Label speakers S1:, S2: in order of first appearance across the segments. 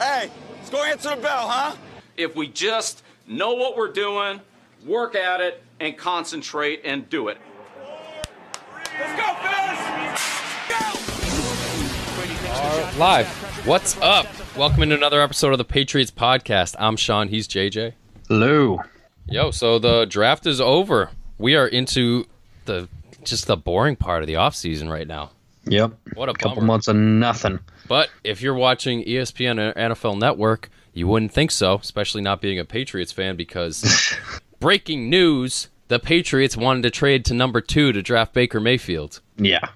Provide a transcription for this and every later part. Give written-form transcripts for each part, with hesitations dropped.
S1: Hey, let's go answer the bell, huh?
S2: If we just know what we're doing, work at it, and concentrate and do it.
S1: Let's go, fellas! Go!
S3: Live. What's up? Welcome into another episode of the Patriots Podcast. I'm Sean. He's JJ.
S4: Hello.
S3: Yo, so the draft is over. We are into the boring part of the offseason right now.
S4: Yep.
S3: What a
S4: couple
S3: bummer.
S4: months of nothing.
S3: But if you're watching ESPN or NFL Network, you wouldn't think so, especially not being a Patriots fan, because breaking news, the Patriots wanted to trade to number 2 to draft Baker Mayfield.
S4: Yeah.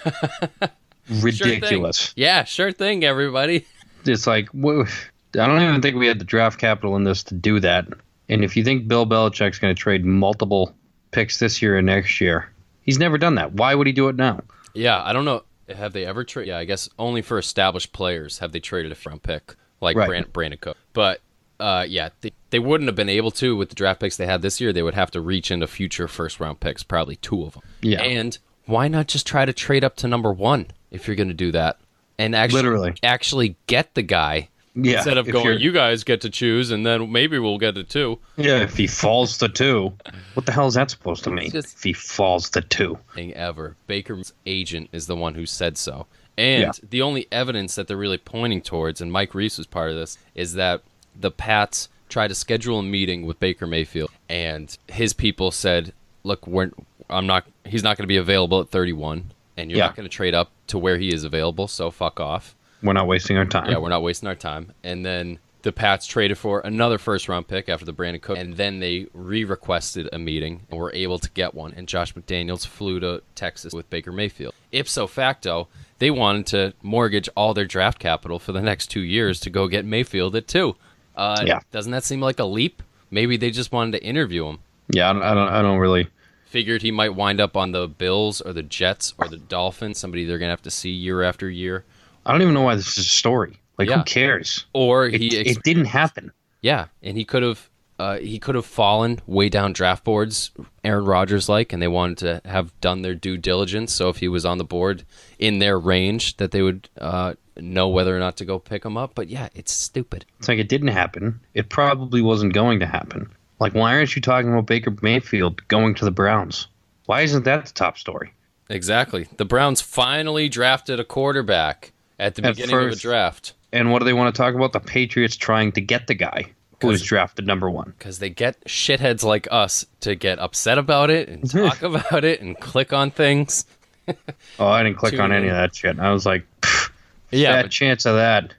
S4: Ridiculous.
S3: Sure thing. Yeah, sure thing, everybody.
S4: It's like, I don't even think we had the draft capital in this to do that. And if you think Bill Belichick's going to trade multiple picks this year and next year, he's never done that. Why would he do it now?
S3: Yeah, I don't know. Have they ever traded? Yeah, I guess only for established players have they traded a front pick, like
S4: Right.
S3: Brandon Cook. But, yeah, they wouldn't have been able to with the draft picks they had this year. They would have to reach into future first-round picks, probably 2 of them.
S4: Yeah.
S3: And why not just try to trade up to number 1 if you're going to do that? And actually get the guy
S4: Yeah.
S3: instead of
S4: if
S3: going,
S4: you're-
S3: you guys get to choose, and then maybe we'll get to 2.
S4: Yeah, if he falls to 2. What the hell is that supposed to mean?
S3: Just-
S4: If he falls to 2.
S3: Thing ever. Baker's agent is the one who said so. And the only evidence that they're really pointing towards, and Mike Reese was part of this, is that the Pats tried to schedule a meeting with Baker Mayfield, and his people said, look, he's not going to be available at 31, and you're not going to trade up to where he is available, so fuck off.
S4: We're not wasting our time.
S3: Yeah, we're not wasting our time. And then the Pats traded for another first-round pick after the Brandon Cook, and then they re-requested a meeting and were able to get one. And Josh McDaniels flew to Texas with Baker Mayfield. Ipso facto, they wanted to mortgage all their draft capital for the next 2 years to go get Mayfield at 2. Doesn't that seem like a leap? Maybe they just wanted to interview him.
S4: Yeah, I don't really.
S3: Figured he might wind up on the Bills or the Jets or the Dolphins, somebody they're going to have to see year after year.
S4: I don't even know why this is a story. Like, who cares?
S3: Or
S4: it didn't happen.
S3: Yeah, and he could have fallen way down draft boards, Aaron Rodgers like, and they wanted to have done their due diligence. So if he was on the board in their range, that they would know whether or not to go pick him up. But yeah, it's stupid.
S4: It's like it didn't happen. It probably wasn't going to happen. Like, why aren't you talking about Baker Mayfield going to the Browns? Why isn't that the top story?
S3: Exactly. The Browns finally drafted a quarterback at the beginning of the draft.
S4: And what do they want to talk about? The Patriots trying to get the guy who was drafted number 1.
S3: Because they get shitheads like us to get upset about it and talk about it and click on things.
S4: Oh, I didn't click on any of that shit. I was like, fat chance of that.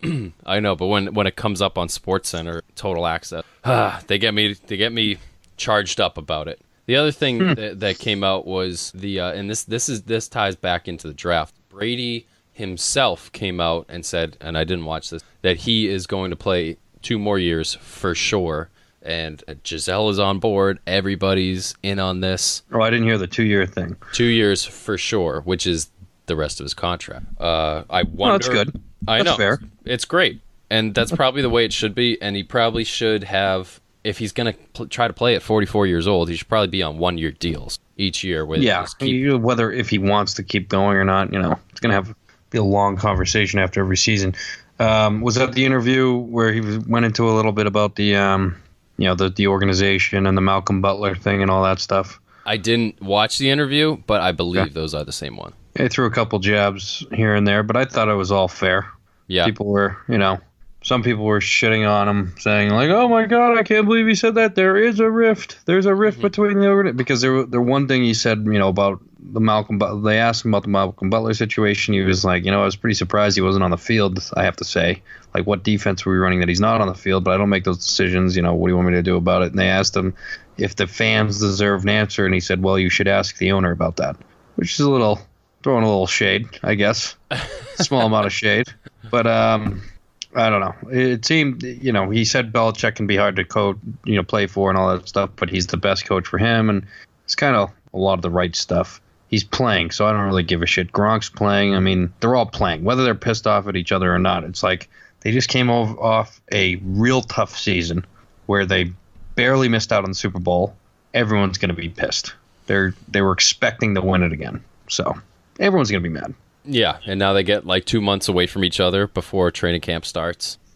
S3: I know, but when it comes up on SportsCenter, Total Access, they get me charged up about it. The other thing that came out was and this ties back into the draft. Brady himself came out and said, and I didn't watch this, that he is going to play 2 more years for sure. And Giselle is on board. Everybody's in on this.
S4: Oh, I didn't hear the 2-year thing.
S3: 2 years for sure, which is the rest of his contract. I wonder.
S4: Well, that's good.
S3: I
S4: That's
S3: know.
S4: fair.
S3: It's great. And that's probably the way it should be. And he probably should have, if he's going to try to play at 44 years old, he should probably be on 1-year deals each year.
S4: Whether if he wants to keep going or not, it's going to be a long conversation after every season. Was that the interview where he went into a little bit about the organization and the Malcolm Butler thing and all that stuff?
S3: I didn't watch the interview, but I believe those are the same one.
S4: He threw a couple jabs here and there, but I thought it was all fair.
S3: Yeah.
S4: People were, some people were shitting on him, saying like, "Oh my God, I can't believe he said that." There is a rift. There's a rift between the because the one thing he said, about the Malcolm Butler. They asked him about the Malcolm Butler situation. He was like, I was pretty surprised he wasn't on the field. I have to say, like, what defense were we running that he's not on the field? But I don't make those decisions. What do you want me to do about it? And they asked him if the fans deserve an answer, and he said, "Well, you should ask the owner about that," which is throwing a little shade, I guess, small amount of shade. But I don't know. It seemed, he said Belichick can be hard to play for and all that stuff, but he's the best coach for him, and it's kind of a lot of the right stuff. He's playing, so I don't really give a shit. Gronk's playing. I mean, they're all playing, whether they're pissed off at each other or not. It's like they just came off a real tough season where they barely missed out on the Super Bowl. Everyone's going to be pissed. They were expecting to win it again, so everyone's going to be mad.
S3: Yeah, and now they get like 2 months away from each other before training camp starts.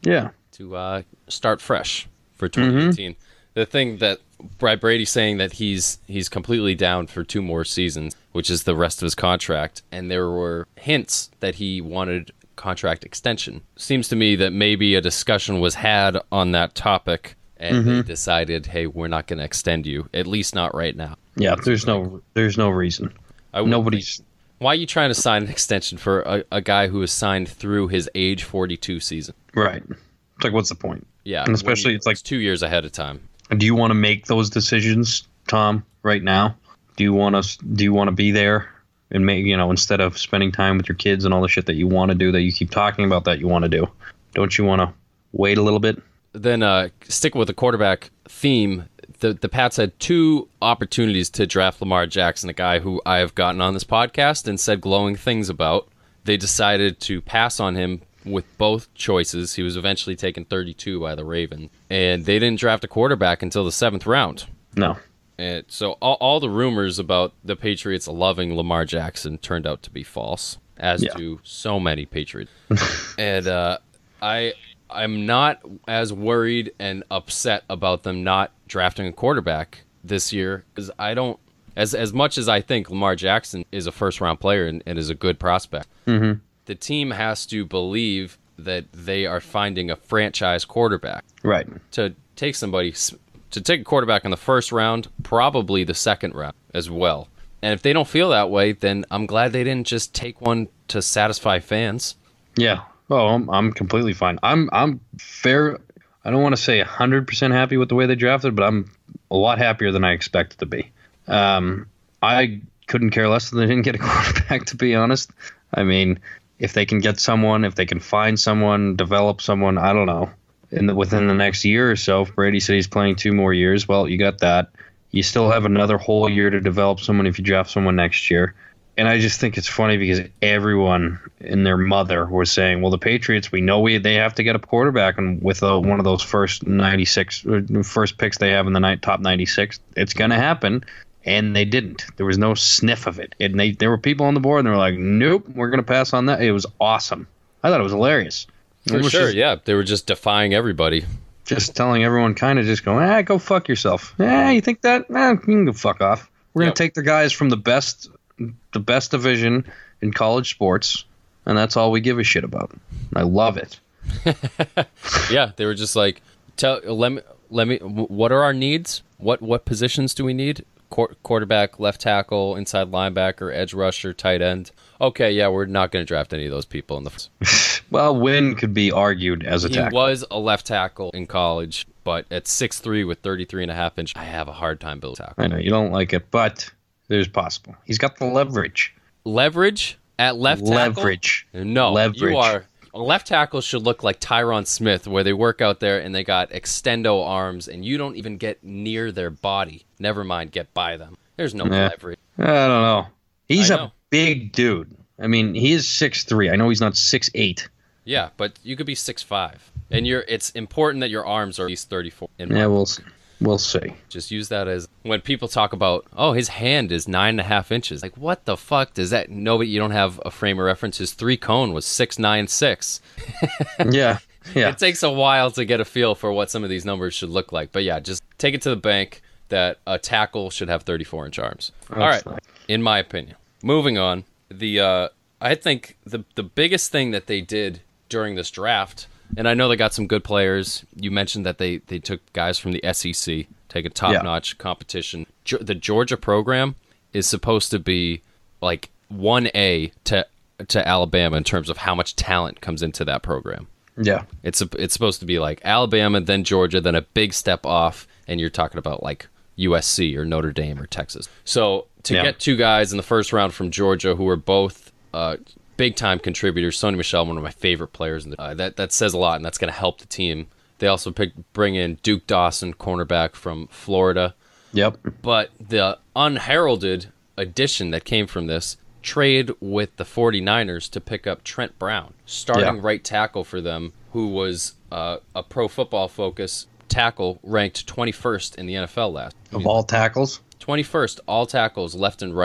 S4: Yeah.
S3: to start fresh for 2018. The thing that Brad Brady's saying that he's completely down for 2 more seasons, which is the rest of his contract, and there were hints that he wanted contract extension. Seems to me that maybe a discussion was had on that topic, and they decided, hey, we're not going to extend you, at least not right now.
S4: Yeah, there's no reason. Nobody's.
S3: Why are you trying to sign an extension for a guy who is signed through his age 42 season?
S4: Right. It's like, what's the point?
S3: Yeah,
S4: And especially, it's like,
S3: 2 years ahead of time.
S4: do you want to make those decisions, Tom, right now? Do you want to be there and make, instead of spending time with your kids and all the shit that you want to do, that you keep talking about that you want to do? Don't you want to wait a little bit?
S3: Then stick with the quarterback theme. The Pats had 2 opportunities to draft Lamar Jackson, a guy who I have gotten on this podcast and said glowing things about. They decided to pass on him with both choices. He was eventually taken 32 by the Ravens, and they didn't draft a quarterback until the 7th round.
S4: No.
S3: And so all the rumors about the Patriots loving Lamar Jackson turned out to be false, as do so many Patriots. And I'm not as worried and upset about them not drafting a quarterback this year, because I don't, as much as I think Lamar Jackson is a first-round player and is a good prospect, the team has to believe that they are finding a franchise quarterback.
S4: Right.
S3: To take a quarterback in the first round, probably the second round as well. And if they don't feel that way, then I'm glad they didn't just take one to satisfy fans.
S4: Yeah. Oh, I'm completely fine. I'm fair. I don't want to say 100% happy with the way they drafted, but I'm a lot happier than I expected to be. I couldn't care less that they didn't get a quarterback, to be honest. I mean, if they can get someone, if they can find someone, develop someone, I don't know, within the next year or so. Brady said he's playing 2 more years. Well, you got that. You still have another whole year to develop someone if you draft someone next year. And I just think it's funny because everyone and their mother was saying, well, the Patriots, we know they have to get a quarterback, and with one of those first picks they have in the top 96, it's going to happen. And they didn't. There was no sniff of it. And there were people on the board, and they were like, nope, we're going to pass on that. It was awesome. I thought it was hilarious.
S3: For sure, yeah. They were just defying everybody.
S4: Just telling everyone, kind of just going, go fuck yourself. You think that? You can go fuck off. We're going to take the guys from the best division in college sports, and that's all we give a shit about. I love it.
S3: Yeah, they were just like, let me. What are our needs? What positions do we need? Quarterback, left tackle, inside linebacker, edge rusher, tight end. Okay, yeah, we're not going to draft any of those people in the.
S4: Well, Wynn could be argued as a tackle.
S3: He was a left tackle in college, but at 6'3" with 33.5 inches, I have a hard time building tackle.
S4: I know you don't like it, but there's possible. He's got the leverage.
S3: Leverage at left tackle?
S4: Leverage.
S3: No,
S4: leverage.
S3: You are. Left tackle should look like Tyron Smith, where they work out there and they got extendo arms, and you don't even get near their body. Never mind, get by them. There's no leverage.
S4: I don't know. He's a big dude. I mean, he is 6'3". I know he's not 6'8".
S3: Yeah, but you could be 6'5", and it's important that your arms are at least 34.
S4: Yeah, we'll see. Just
S3: use that as when people talk about, his hand is 9.5 inches. Like, what the fuck does that? Nobody, you don't have a frame of reference. His 3-cone was 6'9'6".
S4: Yeah.
S3: It takes a while to get a feel for what some of these numbers should look like. But yeah, just take it to the bank that a tackle should have 34-inch arms. All right, in my opinion. Moving on, I think the biggest thing that they did during this draft, and I know they got some good players. You mentioned that they took guys from the SEC, take a top-notch competition. The Georgia program is supposed to be like 1A to Alabama in terms of how much talent comes into that program.
S4: Yeah.
S3: It's supposed to be like Alabama, then Georgia, then a big step off, and you're talking about like USC or Notre Dame or Texas. So to get 2 guys in the first round from Georgia who are both big-time contributors, Sony Michel, one of my favorite players, that says a lot, and that's going to help the team. They also bring in Duke Dawson, cornerback from Florida.
S4: Yep.
S3: But the unheralded addition that came from this trade with the 49ers to pick up Trent Brown, starting right tackle for them, who was a Pro Football Focus tackle ranked 21st in the NFL last.
S4: Of all tackles?
S3: 21st, all tackles left and right.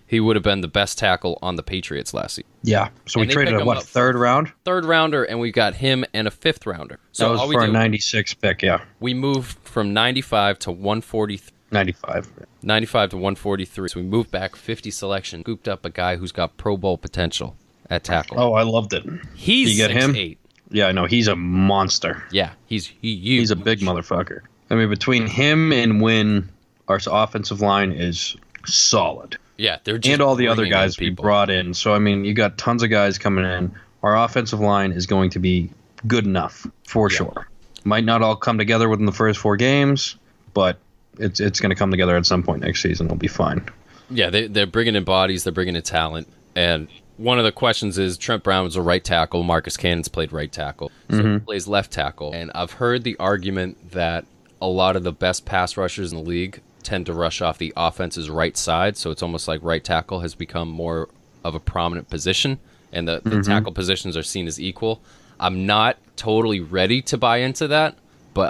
S3: he would have been the best tackle on the Patriots last season.
S4: Yeah. So
S3: And
S4: we
S3: they pick
S4: traded
S3: him
S4: a
S3: up
S4: third round?
S3: Third rounder, and we got him and a fifth rounder. So
S4: That was
S3: all we
S4: for a
S3: did,
S4: 96 pick, yeah.
S3: we moved from 95 to 143.
S4: 95.
S3: 95 to 143. So we moved back 50 selection, scooped up a guy who's got Pro Bowl potential at tackle.
S4: Oh, I loved it.
S3: He's
S4: you get him?
S3: 6'8".
S4: Yeah, I know. He's a monster.
S3: Yeah, he's
S4: He's a big motherfucker. I mean, between him and Wynn, our offensive line is solid.
S3: Yeah, they're just
S4: And all the other
S3: bringing in
S4: guys we
S3: people.
S4: brought in. So, I mean, you got tons of guys coming in. Our offensive line is going to be good enough, for sure. Might not all come together within the first 4 games, but it's going to come together at some point next season. We'll be fine.
S3: Yeah, they're bringing in bodies, they're bringing in talent, and one of the questions is Trent Brown was a right tackle, Marcus Cannon's played right tackle, so he plays left tackle. And I've heard the argument that a lot of the best pass rushers in the league tend to rush off the offense's right side, so it's almost like right tackle has become more of a prominent position, and the tackle positions are seen as equal. I'm not totally ready to buy into that, but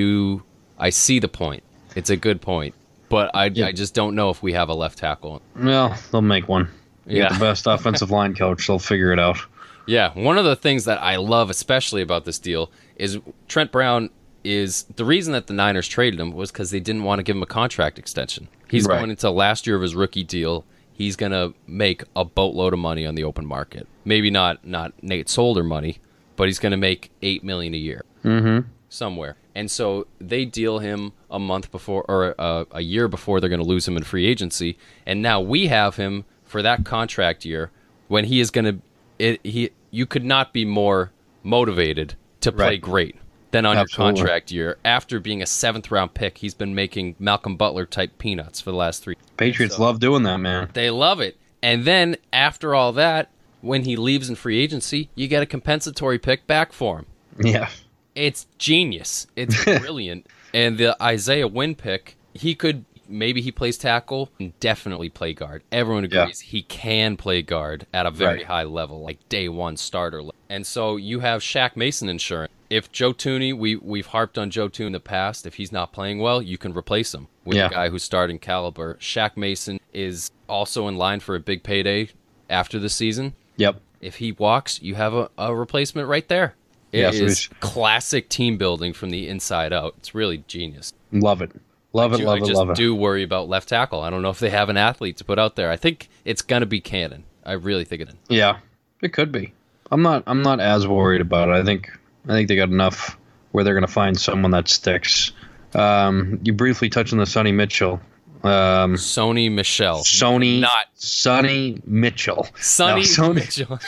S3: I see the point. It's a good point, but I just don't know if we have a left tackle.
S4: Well, they'll make one. You get the best offensive line coach. They'll figure it out.
S3: Yeah, one of the things that I love especially about this deal is Trent Brown is the reason that the Niners traded him was because they didn't want to give him a contract extension. He's
S4: Right.
S3: going into last year of his rookie deal. He's going to make a boatload of money on the open market. Maybe not Nate Solder money, but he's going to make $8 million a year somewhere. And so they deal him a month before or a year before they're going to lose him in free agency. And now we have him for that contract year when he is going to you could not be more motivated to play
S4: Right.
S3: great than on
S4: Absolutely.
S3: your contract year. After being a 7th round pick, he's been making Malcolm Butler type peanuts for the last 3 years.
S4: Patriots love doing that, man.
S3: They love it. And then after all that, when he leaves in free agency, you get a compensatory pick back for him.
S4: Yeah.
S3: It's genius. It's brilliant. And the Isaiah Wynn pick, maybe he plays tackle and definitely play guard. Everyone agrees he can play guard at a very
S4: Right.
S3: high level, like day one starter level. And so you have Shaq Mason insurance. If Joe Tooney, we've harped on Joe Tooney in the past, if he's not playing well, you can replace him with a guy who's starting caliber. Shaq Mason is also in line for a big payday after the season.
S4: Yep.
S3: If he walks, you have a replacement right there. It
S4: Yeah, so
S3: is classic team building from the inside out. It's really genius.
S4: Love it. Love it,
S3: I
S4: love it,
S3: just
S4: love it.
S3: do worry about left tackle. I don't know if they have an athlete to put out there. I think it's going to be Cannon. I really think it is.
S4: Yeah, it could be. I'm not as worried about it. I think they got enough where they're going to find someone that sticks. You briefly touched on the Sonny Mitchell.
S3: Sony Michelle. Not
S4: Sonny Mitchell.
S3: Sonny
S4: No, Sony
S3: Mitchell.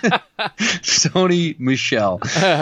S4: Sony Michelle.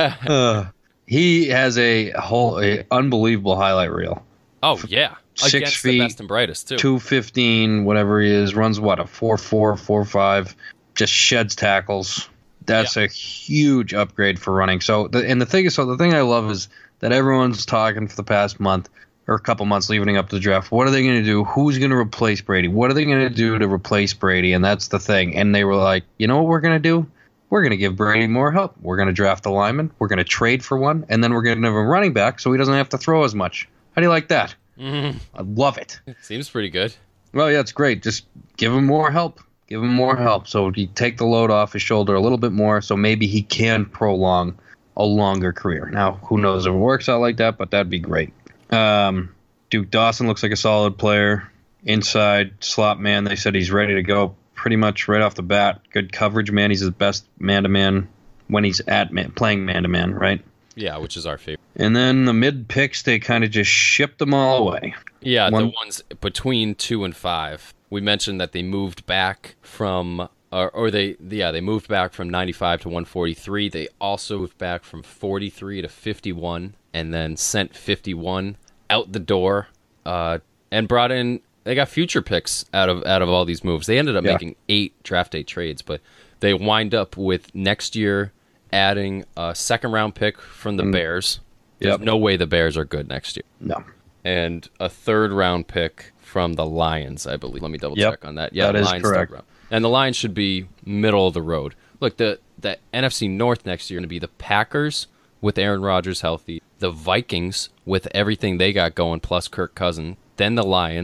S4: He has a unbelievable highlight reel.
S3: Oh, yeah.
S4: 6
S3: Against
S4: feet,
S3: the best and brightest, too.
S4: 215, whatever he is, runs what, a 4.4, 4.5, just sheds tackles. That's a huge upgrade for running. So the thing I love is that everyone's talking for the past month or a couple months leading up to the draft. What are they going to do? Who's going to replace Brady? What are they going to do to replace Brady? And that's the thing. And they were like, you know what we're going to do? We're going to give Brady more help. We're going to draft a lineman. We're going to trade for one. And then we're going to have a running back so he doesn't have to throw as much. How do you like that? I love it.
S3: Seems pretty good.
S4: Well, yeah, it's great. Just give him more help. Give him more help so he take the load off his shoulder a little bit more so maybe he can prolong a longer career. Now, who knows if it works out like that, but that'd be great. Duke Dawson looks like a solid player. Inside slot man, they said he's ready to go pretty much right off the bat. Good coverage, man. He's the best man-to-man when he's playing man-to-man, right?
S3: Yeah, which is our favorite.
S4: And then the mid picks, they kind of just shipped them all away.
S3: Yeah, the ones between 2 and 5. We mentioned that they moved back from, they moved back from 95 to 143. They also moved back from 43 to 51, and then sent 51 out the door, and brought in. They got future picks out of all these moves. They ended up making 8 draft day trades, but they wind up with next year adding a 2nd round pick from the Bears. There's no way the Bears are good next year.
S4: No.
S3: And a 3rd round pick from the Lions, I believe. Let me double check on that. Yeah,
S4: that is
S3: Lions
S4: correct.
S3: 3rd round. And the Lions should be middle of the road. Look, the NFC North next year is going to be the Packers with Aaron Rodgers healthy, the Vikings with everything they got going plus Kirk Cousins, then the Lions,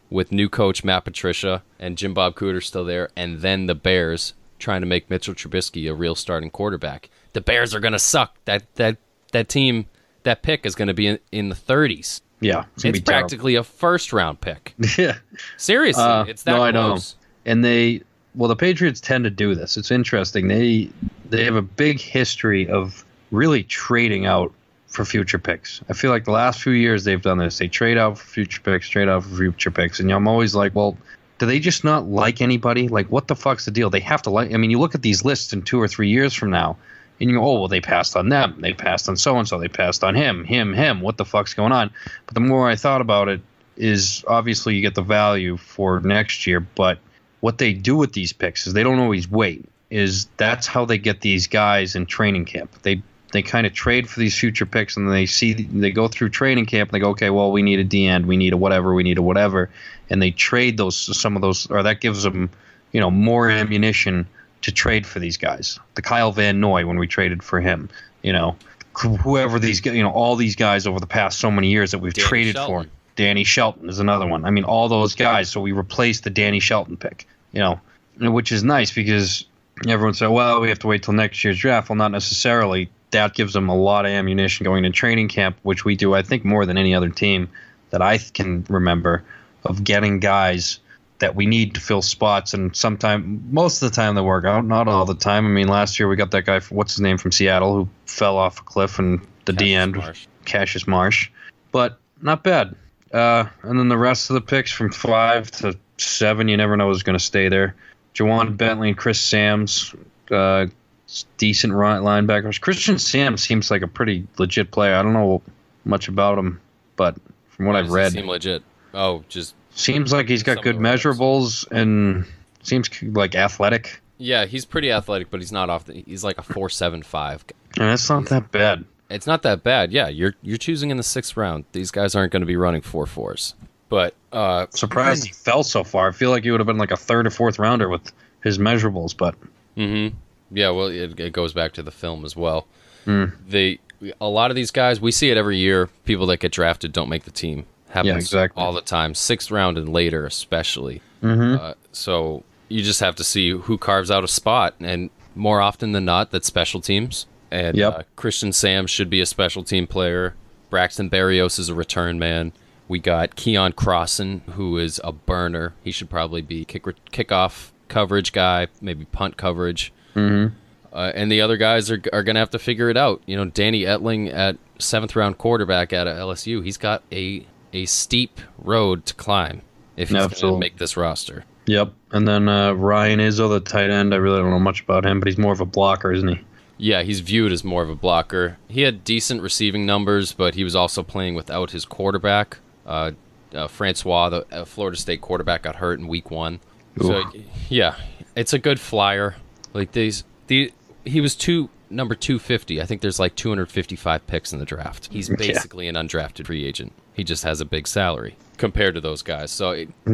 S3: with new coach Matt Patricia and Jim Bob Cooter still there, and then the Bears trying to make Mitchell Trubisky a real starting quarterback. The Bears are going to suck. That team, that pick is going to be in the 30s.
S4: Yeah,
S3: it's practically a first-round pick.
S4: Yeah.
S3: Seriously, it's that
S4: no,
S3: close.
S4: I know. And the Patriots tend to do this. It's interesting. They have a big history of really trading out for future picks. I feel like the last few years they've done this. They trade out for future picks, and I'm always like, well, do they just not like anybody? Like, what the fuck's the deal? They have to like. I mean, you look at these lists in 2 or 3 years from now, and you go, oh, well, they passed on them. They passed on so-and-so. They passed on him. What the fuck's going on? But the more I thought about it, is obviously you get the value for next year, but what they do with these picks is they don't always wait. That's how they get these guys in training camp. They kind of trade for these future picks, and they go through training camp, and they go, okay, well, we need a D-end, we need a whatever, and they trade some of those, or that gives them, more ammunition to trade for these guys. The Kyle Van Noy, when we traded for him, whoever these, all these guys over the past so many years that we've traded for. Danny Shelton is another one. I mean, all those guys. So we replaced the Danny Shelton pick, which is nice because everyone said, well, we have to wait till next year's draft. Well, not necessarily. That gives them a lot of ammunition going into training camp, which we do, I think, more than any other team that I can remember, of getting guys that we need to fill spots. And most of the time they work out, not all the time. I mean, last year we got that guy, what's his name, from Seattle, who fell off a cliff and the D-end, Cassius Marsh. But not bad. And then the rest of the picks from 5 to 7, you never know who's going to stay there. Jawan Bentley and Chris Sams, decent linebackers. Christian Sams seems like a pretty legit player. I don't know much about him, but from what I've read,
S3: seem legit. Oh, just
S4: seems like he's got good measurables and seems like athletic.
S3: Yeah, he's pretty athletic, but he's not he's like a 4.75.
S4: And that's not that bad.
S3: It's not that bad. Yeah, you're choosing in the 6th round. These guys aren't going to be running 4.4s. But
S4: surprised he fell so far. I feel like he would have been like a 3rd or 4th rounder with his measurables, but
S3: yeah, well, it goes back to the film as well. A lot of these guys, we see it every year. People that get drafted don't make the team. Happens all the time. 6th round and later, especially. So you just have to see who carves out a spot, and more often than not, that's special teams. And Christian Sam should be a special team player. Braxton Berrios is a return man. We got Keon Crossan, who is a burner. He should probably be kickoff coverage guy, maybe punt coverage. And the other guys are going to have to figure it out. Danny Etling at 7th round quarterback out of LSU. He's got a steep road to climb if he's going to make this roster.
S4: Yep. And then Ryan Izzo, the tight end. I really don't know much about him, but he's more of a blocker, isn't he?
S3: Yeah, he's viewed as more of a blocker. He had decent receiving numbers, but he was also playing without his quarterback. Francois, the Florida State quarterback, got hurt in week 1. Ooh. So, yeah, it's a good flyer. Like he was number 250. I think there's like 255 picks in the draft. He's basically an undrafted free agent. He just has a big salary compared to those guys. So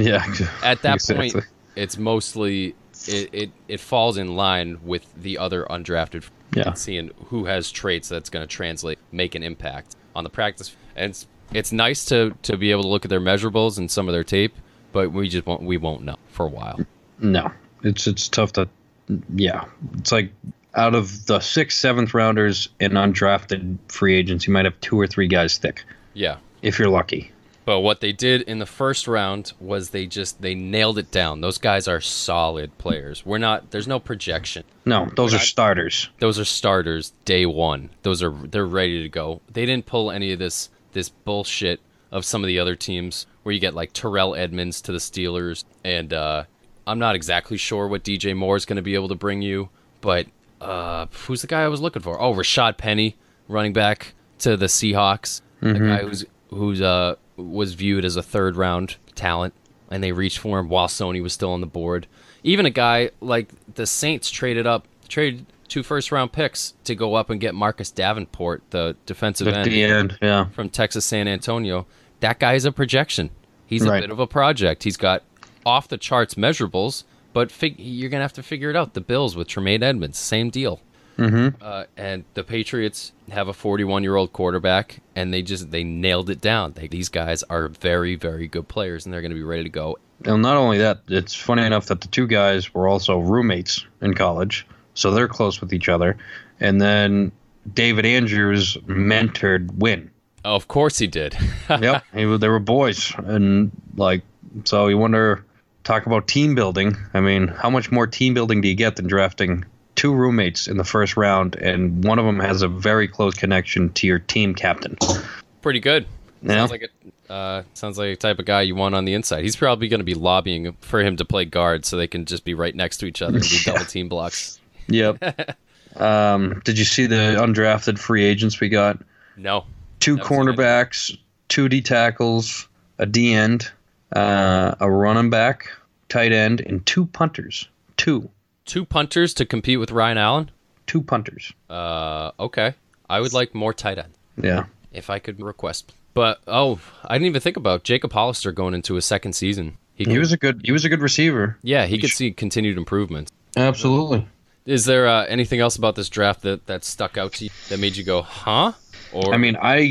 S3: at that point, it's mostly it falls in line with the other undrafted. Yeah, seeing who has traits that's going to translate, make an impact on the practice. And it's nice to be able to look at their measurables and some of their tape, but we won't know for a while.
S4: No, it's tough to. Yeah, it's like out of the 6th, 7th rounders and undrafted free agents, you might have 2 or 3 guys stick.
S3: Yeah,
S4: if you're lucky.
S3: But what they did in the 1st round was they nailed it down. Those guys are solid players. There's no projection.
S4: No, those are starters.
S3: Those are starters day 1. They're ready to go. They didn't pull any of this bullshit of some of the other teams where you get like Terrell Edmonds to the Steelers, and I'm not exactly sure what DJ Moore is going to be able to bring you, but who's the guy I was looking for? Oh, Rashad Penny, running back to the Seahawks. The guy who's was viewed as a 3rd round talent, and they reached for him while Sony was still on the board. Even a guy like the Saints traded 2 1st round picks to go up and get Marcus Davenport, the defensive end from Texas San Antonio. That guy is a projection. He's a bit of a project. He's got off the charts measurables, but you're gonna have to figure it out. The Bills with Tremaine Edmonds, same deal. And the Patriots have a 41-year-old quarterback, and they nailed it down. These guys are very, very good players, and they're going to be ready to go.
S4: And not only that, it's funny enough that the two guys were also roommates in college, so they're close with each other. And then David Andrews mentored Wynn.
S3: Of course he did.
S4: Yep, they were boys, and so you wonder. Talk about team building. I mean, how much more team building do you get than drafting two roommates in the first round, and one of them has a very close connection to your team captain?
S3: Pretty good.
S4: Yeah.
S3: Sounds like a type of guy you want on the inside. He's probably going to be lobbying for him to play guard so they can just be right next to each other and do double team blocks.
S4: Yep. Did you see the undrafted free agents we got?
S3: No.
S4: Two cornerbacks, two D tackles, a D end, a running back, tight end, and two punters. Two
S3: punters to compete with Ryan Allen?
S4: Two punters.
S3: Okay. I would like more tight end.
S4: Yeah.
S3: If I could request. But I didn't even think about Jacob Hollister going into his second season.
S4: He was a good receiver.
S3: Yeah, he could see continued improvement.
S4: Absolutely.
S3: Is there anything else about this draft that stuck out to you that made you go, huh? Or
S4: I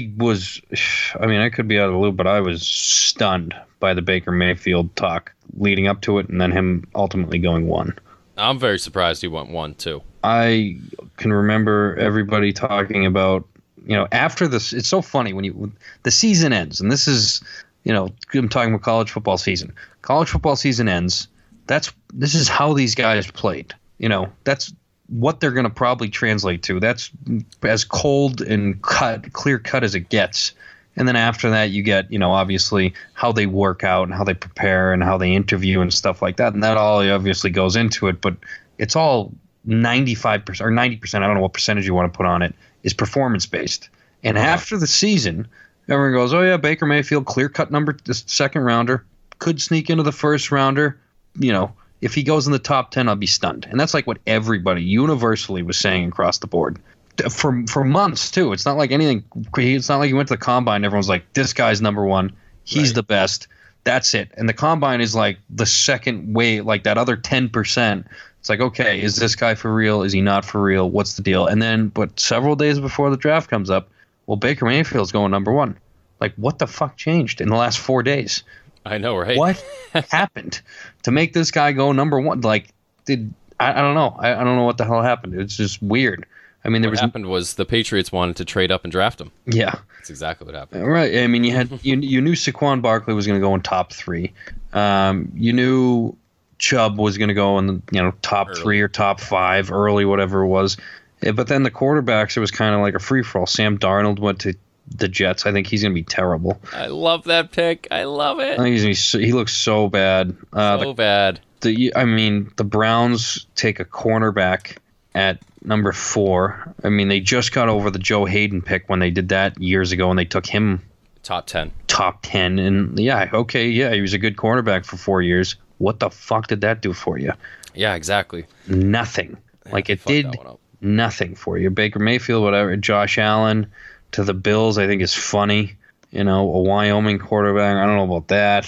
S4: could be out of the loop, but I was stunned by the Baker Mayfield talk leading up to it, and then him ultimately going 1.
S3: I'm very surprised he went 1 too.
S4: I can remember everybody talking about, after this. It's so funny when the season ends, and this is, I'm talking about college football season. College football season ends. This is how these guys played. That's what they're going to probably translate to. That's as cold and clear cut as it gets. And then after that, you get, obviously how they work out and how they prepare and how they interview and stuff like that. And that all obviously goes into it, but it's all 95% or 90%. I don't know what percentage you want to put on it, is performance based. And after the season, everyone goes, oh yeah, Baker Mayfield, clear cut second rounder, could sneak into the first rounder. If he goes in the top 10, I'll be stunned. And that's like what everybody universally was saying across the board for months too. It's not like anything. It's not like you went to the combine. And everyone's like, this guy's number one. He's the best. That's it. And the combine is like the second way, like that other 10%. It's like, okay, is this guy for real? Is he not for real? What's the deal? And then, but several days before the draft comes up, well, Baker Mayfield's going number 1. Like, what the fuck changed in the last 4 days?
S3: I know, right?
S4: What happened to make this guy go number 1? Like, I don't know. I don't know what the hell happened. It's just weird. I mean,
S3: what happened was the Patriots wanted to trade up and draft him.
S4: Yeah,
S3: that's exactly what happened.
S4: Right. I mean, you knew Saquon Barkley was going to go in top 3. You knew Chubb was going to go in the top early. 3 or top 5 early, whatever it was. But then the quarterbacks, it was kind of like a free for all. Sam Darnold went to the Jets. I think he's going to be terrible.
S3: I love that pick. I love it.
S4: I think he looks so bad.
S3: Bad.
S4: The Browns take a cornerback at number 4. I mean, they just got over the Joe Hayden pick when they did that years ago, and they took him
S3: top 10.
S4: And he was a good cornerback for 4 years. What the fuck did that do for you?
S3: Yeah, exactly.
S4: Nothing. Like, it did nothing for you. Baker Mayfield, whatever. Josh Allen to the Bills, I think is funny. A Wyoming quarterback. I don't know about that.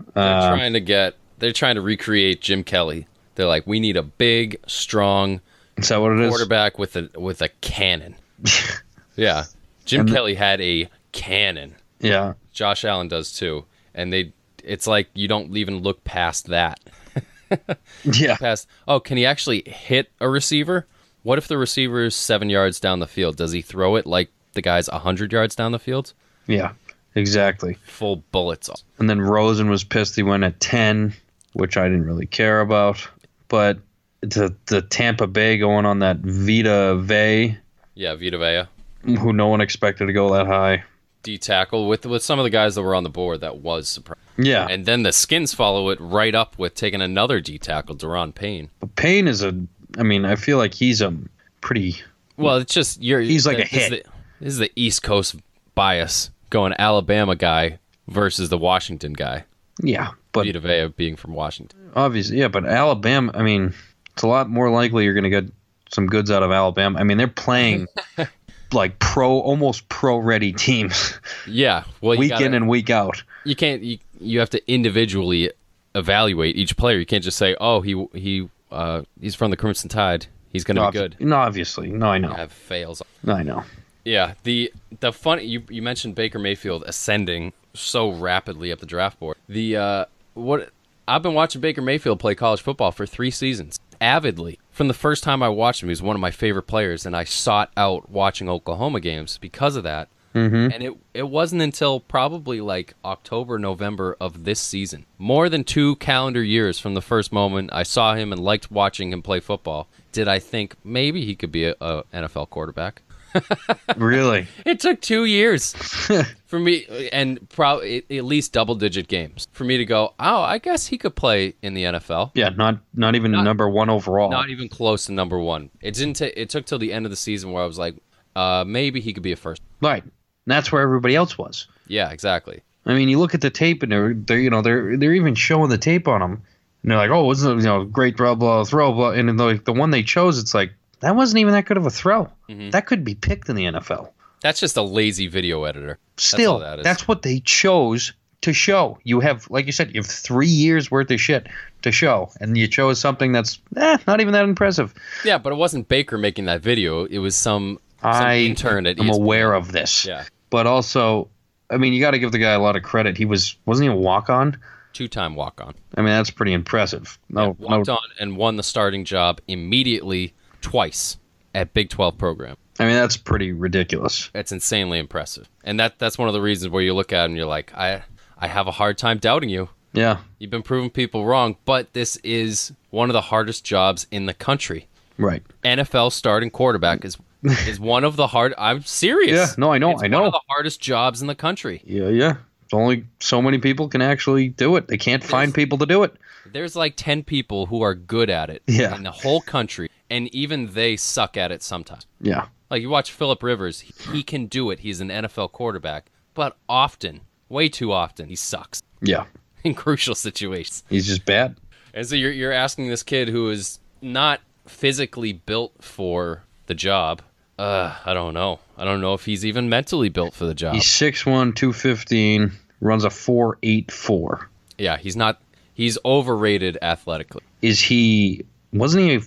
S3: They're trying to recreate Jim Kelly. They're like, we need a big, strong
S4: is that what it
S3: quarterback with a cannon. Yeah. Jim Kelly had a cannon.
S4: Yeah.
S3: Josh Allen does too. And it's like you don't even look past that.
S4: Yeah.
S3: Can he actually hit a receiver? What if the receiver is 7 yards down the field? Does he throw it like the guy's 100 yards down the field?
S4: Yeah, exactly.
S3: Full bullets.
S4: And then Rosen was pissed he went at 10, which I didn't really care about. But the Tampa Bay going on that Vita Vea.
S3: Yeah, Vita Vea.
S4: Who no one expected to go that high.
S3: D tackle with some of the guys that were on the board. That was surprising.
S4: Yeah.
S3: And then the Skins follow it right up with taking another D tackle, Daron Payne.
S4: But Payne is I feel like he's a pretty...
S3: Well, it's just...
S4: He's like a hit.
S3: This is the East Coast bias, going Alabama guy versus the Washington guy.
S4: Yeah, but...
S3: Vita Vea being from Washington.
S4: Obviously, yeah, but Alabama, it's a lot more likely you're going to get some goods out of Alabama. They're playing like almost pro-ready teams.
S3: Yeah. Well,
S4: week in and week out.
S3: You can't... You have to individually evaluate each player. You can't just say, oh, he's from the Crimson Tide. He's going to be good.
S4: No, obviously. No, I know.
S3: Have fails.
S4: No, I know.
S3: Yeah, the funny you mentioned Baker Mayfield ascending so rapidly up the draft board. What I've been watching Baker Mayfield play college football for 3 seasons avidly. From the first time I watched him, he was one of my favorite players, and I sought out watching Oklahoma games because of that. Mm-hmm. And it wasn't until probably like October, November of this season, more than 2 calendar years from the first moment I saw him and liked watching him play football, did I think maybe he could be a NFL quarterback.
S4: Really?
S3: It took 2 years for me, and probably at least double-digit games, for me to go, oh, I guess he could play in the NFL.
S4: Yeah, not even number 1 overall.
S3: Not even close to number 1. It didn't. It took till the end of the season where I was like, maybe he could be a first.
S4: Right. And that's where everybody else was.
S3: Yeah, exactly.
S4: I mean, you look at the tape, and they're even showing the tape on him, and they're like, oh, it's great throw, blah, and then the one they chose, it's like, that wasn't even that good of a throw. Mm-hmm. That could be picked in the NFL.
S3: That's just a lazy video editor.
S4: Still, that's what they chose to show. You have, like you said, you have 3 years worth of shit to show, and you chose something that's not even that impressive.
S3: Yeah, but it wasn't Baker making that video. It was some intern at ESPN.
S4: I'm aware of this.
S3: Yeah.
S4: But also, I mean, you got to give the guy a lot of credit. Wasn't he a walk-on?
S3: 2-time walk-on.
S4: I mean, that's pretty impressive.
S3: Walked on and won the starting job immediately twice at Big 12 program.
S4: I mean, that's pretty ridiculous.
S3: It's insanely impressive. And that's one of the reasons where you look at him and you're like, I have a hard time doubting you.
S4: Yeah.
S3: You've been proving people wrong, but this is one of the hardest jobs in the country.
S4: Right.
S3: NFL starting quarterback is one of the hard. I'm serious.
S4: Yeah, no, I know.
S3: It's one of the hardest jobs in the country.
S4: Yeah. It's only so many people can actually do it. They can't find people to do it.
S3: There's like 10 people who are good at it in the whole country, and even they suck at it sometimes.
S4: Yeah.
S3: Like you watch Phillip Rivers, he can do it. He's an NFL quarterback, but often, way too often, he sucks.
S4: Yeah.
S3: In crucial situations.
S4: He's just bad.
S3: And so you're asking this kid who is not physically built for the job. I don't know. I don't know if he's even mentally built for the job.
S4: He's 6'1", 215, runs a 4.84.
S3: Yeah, he's not. He's overrated athletically.
S4: Wasn't he?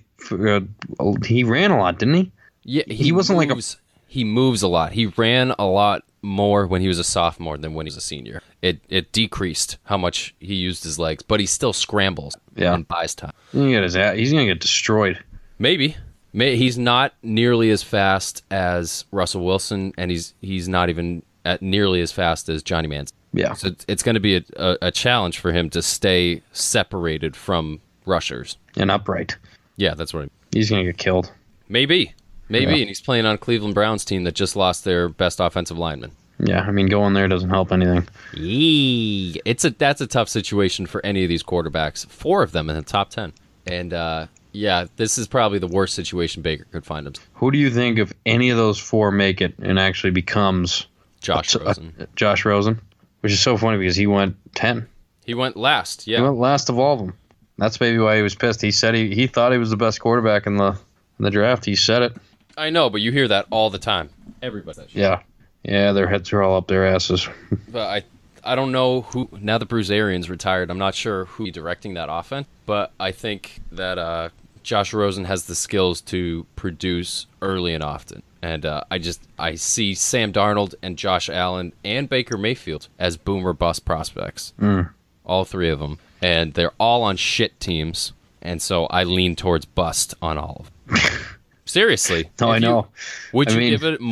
S4: He ran a lot, didn't he?
S3: Yeah,
S4: he wasn't
S3: He moves a lot. He ran a lot more when he was a sophomore than when he was a senior. It decreased how much he used his legs, but he still scrambles and buys time.
S4: He's gonna get destroyed.
S3: Maybe. He's not nearly as fast as Russell Wilson, and he's not even nearly as fast as Johnny Manziel.
S4: Yeah.
S3: So it's going to be a challenge for him to stay separated from rushers.
S4: And upright.
S3: Yeah, that's what
S4: he's going to get killed.
S3: Maybe. And he's playing on a Cleveland Browns team that just lost their best offensive lineman.
S4: Yeah, I mean, going there doesn't help anything.
S3: That's a tough situation for any of these quarterbacks. 4 of them in the top 10. And, this is probably the worst situation Baker could find himself.
S4: Who do you think if any of those 4 make it and actually becomes
S3: Josh Rosen?
S4: Josh Rosen, which is so funny because he went 10.
S3: He went last, yeah.
S4: He went last of all of them. That's maybe why he was pissed. He said he thought he was the best quarterback in the draft. He said it.
S3: I know, but you hear that all the time. Everybody says.
S4: Yeah, their heads are all up their asses.
S3: But I don't know who, now that Bruce Arians retired, I'm not sure who's directing that offense, but I think that Josh Rosen has the skills to produce early and often. And I see Sam Darnold and Josh Allen and Baker Mayfield as boom or bust prospects. All 3 of them. And they're all on shit teams, and so I lean towards bust on all of them. Seriously.
S4: No, I know.
S3: Would you give it a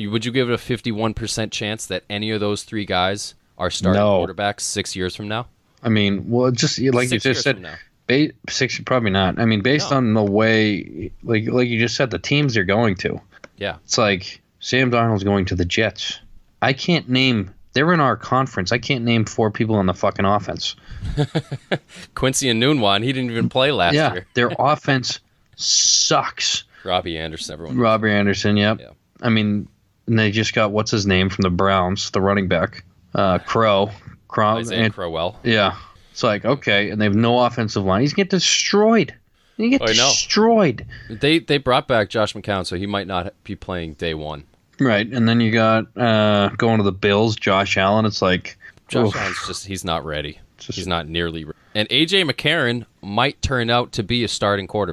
S3: 51% chance that any of those 3 guys are starting quarterbacks 6 years from now?
S4: I mean, well, just like you just said, 6 probably not. I mean, based on the way, like you just said, the teams they're going to.
S3: Yeah.
S4: It's like Sam Darnold's going to the Jets. I can't name. They're in our conference. I can't name 4 people on the fucking offense.
S3: Quincy Enunwa, he didn't even play last year.
S4: Yeah, their offense sucks.
S3: Robbie Anderson, everyone.
S4: Robbie Anderson, yep. Yeah. I mean, and they just got what's his name from the Browns, the running back, Crow.
S3: Isaiah Crowell.
S4: Yeah, it's like okay, and they have no offensive line. He's get destroyed. Destroyed.
S3: They brought back Josh McCown, so he might not be playing day 1.
S4: Right, and then you got going to the Bills, Josh Allen. It's like
S3: Josh Allen's he's not ready. He's not nearly ready. And A.J. McCarron might turn out to be a starting quarterback.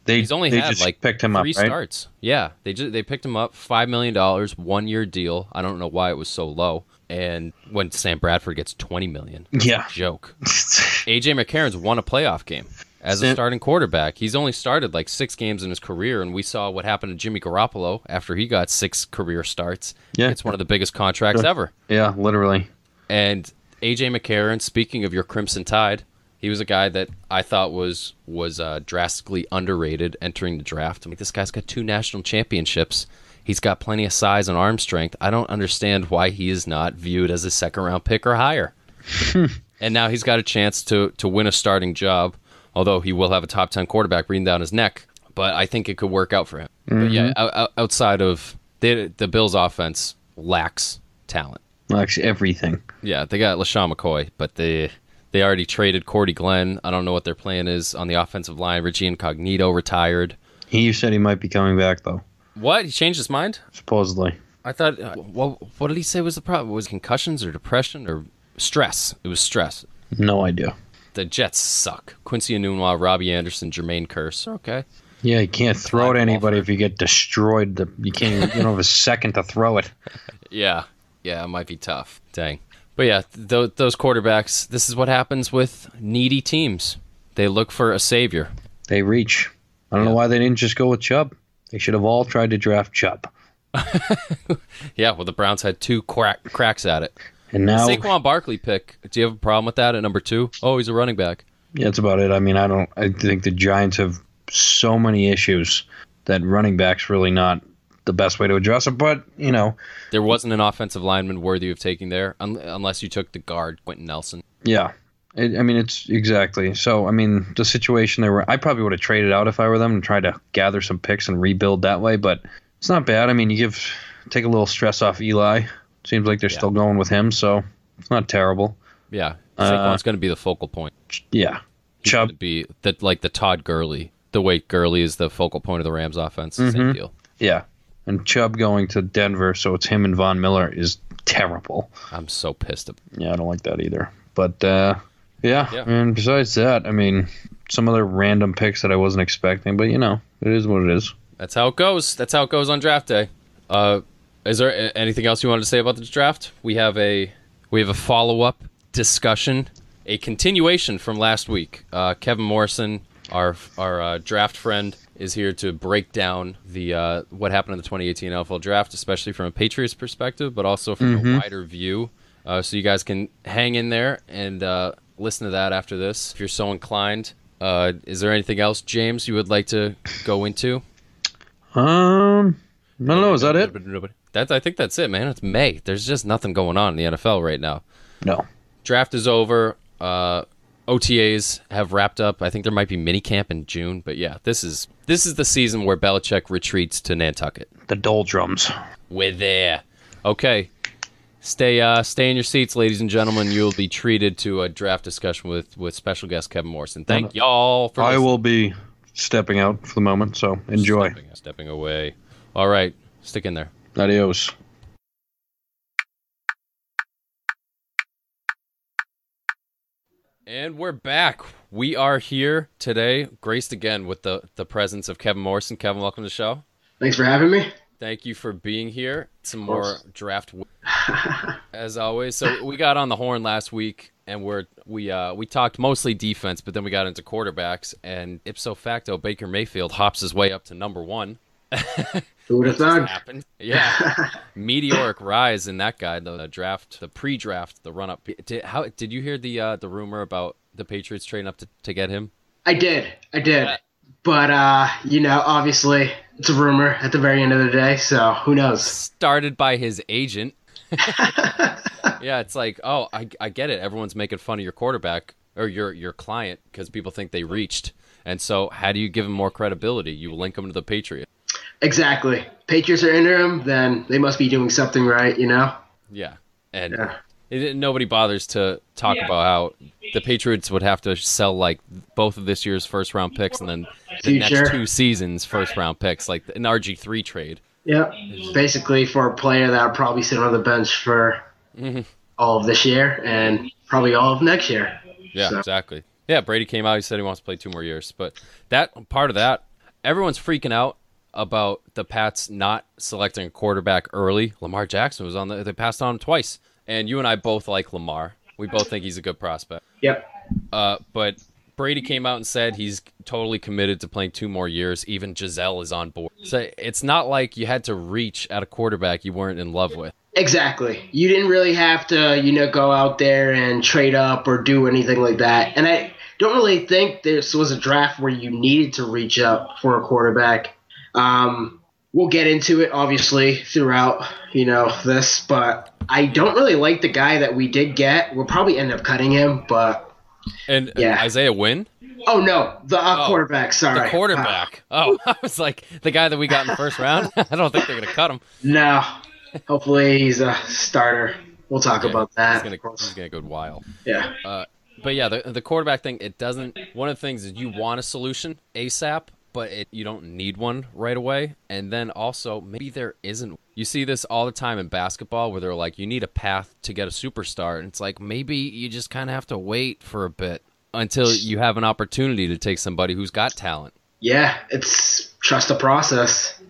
S3: He's only had
S4: just
S3: like
S4: picked him up,
S3: 3
S4: right?
S3: starts. Yeah, they picked him up, $5 million, 1-year deal. I don't know why it was so low. And when Sam Bradford gets $20 million, it's
S4: Yeah.
S3: a joke. AJ McCarron's won a playoff game as a starting quarterback. He's only started like 6 games in his career, and we saw what happened to Jimmy Garoppolo after he got 6 career starts.
S4: Yeah.
S3: It's one of the biggest contracts ever.
S4: Yeah, literally.
S3: And AJ McCarron, speaking of your Crimson Tide, he was a guy that I thought was drastically underrated entering the draft. I mean, this guy's got 2 national championships. He's got plenty of size and arm strength. I don't understand why he is not viewed as a second-round pick or higher. And now he's got a chance to win a starting job, although he will have a top 10 quarterback breathing down his neck. But I think it could work out for him. But yeah, outside of the Bills' offense lacks talent.
S4: Lacks everything.
S3: Yeah, they got LaShawn McCoy, but they already traded Cordy Glenn. I don't know what their plan is on the offensive line. Richie Incognito retired.
S4: He said he might be coming back, though.
S3: What? He changed his mind?
S4: Supposedly.
S3: I thought, what did he say was the problem? Was it concussions or depression or stress? It was stress.
S4: No idea.
S3: The Jets suck. Quincy Enunwa, Robbie Anderson, Jermaine Kearse. Okay.
S4: Yeah, you can't throw at anybody if you get destroyed. You can't even, you don't have a second to throw it.
S3: Yeah, it might be tough. Dang. But yeah, those quarterbacks, this is what happens with needy teams. They look for a savior.
S4: They reach. I don't know why they didn't just go with Chubb. They should have all tried to draft Chubb.
S3: Yeah, well, the Browns had 2 cracks at it.
S4: And now,
S3: The Saquon Barkley pick, do you have a problem with that at number 2? Oh, he's a running back.
S4: yeah, that's about it. I mean, I think the Giants have so many issues that running back's really not the best way to address it. But, you know,
S3: There wasn't an offensive lineman worthy of taking there, unless you took the guard, Quentin Nelson.
S4: yeah. It's exactly. So, I mean, the situation they were, I probably would have traded out if I were them and tried to gather some picks and rebuild that way. But it's not bad. I mean, take a little stress off Eli. Seems like they're still going with him, so it's not terrible.
S3: Yeah, Saquon's going to be the focal point.
S4: Yeah.
S3: He's
S4: Chubb.
S3: going to be like the Todd Gurley. The way Gurley is the focal point of the Rams offense. Same deal.
S4: Yeah. And Chubb going to Denver, so it's him and Von Miller, is terrible.
S3: I'm so pissed.
S4: Yeah, I don't like that either. But, yeah, and besides that, I mean, some other random picks that I wasn't expecting, but, you know, it is what it is.
S3: That's how it goes. That's how it goes on draft day. Is there anything else you wanted to say about the draft? We have a follow-up discussion, a continuation from last week. Kevin Morrison, our draft friend, is here to break down the what happened in the 2018 NFL Draft, especially from a Patriots perspective, but also from a wider view. So you guys can hang in there and listen to that after this, if you're so inclined. Is there anything else, James, you would like to go into?
S4: I don't know. Is that it?
S3: I think that's it, man. It's May. There's just nothing going on in the NFL right now.
S4: No.
S3: Draft is over. OTAs have wrapped up. I think there might be minicamp in June, but yeah, this is the season where Belichick retreats to Nantucket.
S4: The doldrums.
S3: We're there. Okay. Stay in your seats, ladies and gentlemen. You'll be treated to a draft discussion with special guest Kevin Morrison. Thank y'all for listening.
S4: I will be stepping out for the moment, so enjoy.
S3: Stepping away. All right. Stick in there.
S4: Adios.
S3: And we're back. We are here today, graced again with the presence of Kevin Morrison. Kevin, welcome to the show.
S5: Thanks for having me.
S3: Thank you for being here. Some more draft, as always. So we got on the horn last week, and we talked mostly defense, but then we got into quarterbacks, and ipso facto, Baker Mayfield hops his way up to number 1.
S5: Who would have thought?
S3: Happened. Yeah, meteoric rise in that guy. The draft, the pre-draft, the run-up. Did you hear the rumor about the Patriots trading up to get him?
S5: I did. But obviously it's a rumor at the very end of the day, so who knows?
S3: Started by his agent. Yeah, it's like, oh, I get it. Everyone's making fun of your quarterback or your client because people think they reached. And so how do you give him more credibility? You link him to the Patriots.
S5: Exactly. Patriots are into him, then they must be doing something right, you know?
S3: Yeah. And nobody bothers to talk about how the Patriots would have to sell like both of this year's first-round picks and then the next 2 seasons' first-round picks, like an RG3 trade.
S5: Yeah, basically for a player that will probably sit on the bench for all of this year and probably all of next year.
S3: Yeah, exactly. Yeah, Brady came out. He said he wants to play 2 more years. But that part of that, everyone's freaking out about the Pats not selecting a quarterback early. Lamar Jackson was on they passed on him twice. And you and I both like Lamar. We both think he's a good prospect.
S5: Yep.
S3: But Brady came out and said he's totally committed to playing 2 more years. Even Giselle is on board. So it's not like you had to reach at a quarterback you weren't in love with.
S5: Exactly. You didn't really have to, go out there and trade up or do anything like that. And I don't really think this was a draft where you needed to reach up for a quarterback. We'll get into it, obviously, throughout, this. But I don't really like the guy that we did get. We'll probably end up cutting him, but...
S3: And
S5: yeah.
S3: Isaiah Wynn?
S5: Oh, no. The quarterback, sorry.
S3: The quarterback. I was like, the guy that we got in the first round? I don't think they're going to cut him.
S5: No. Hopefully he's a starter. We'll talk about that.
S3: He's going to go wild.
S5: Yeah.
S3: But yeah, the quarterback thing, it doesn't... One of the things is you want a solution ASAP, but you don't need one right away. And then also, maybe there isn't. You see this all the time in basketball where they're like, you need a path to get a superstar. And it's like, maybe you just kind of have to wait for a bit until you have an opportunity to take somebody who's got talent.
S5: Yeah, it's trust the process.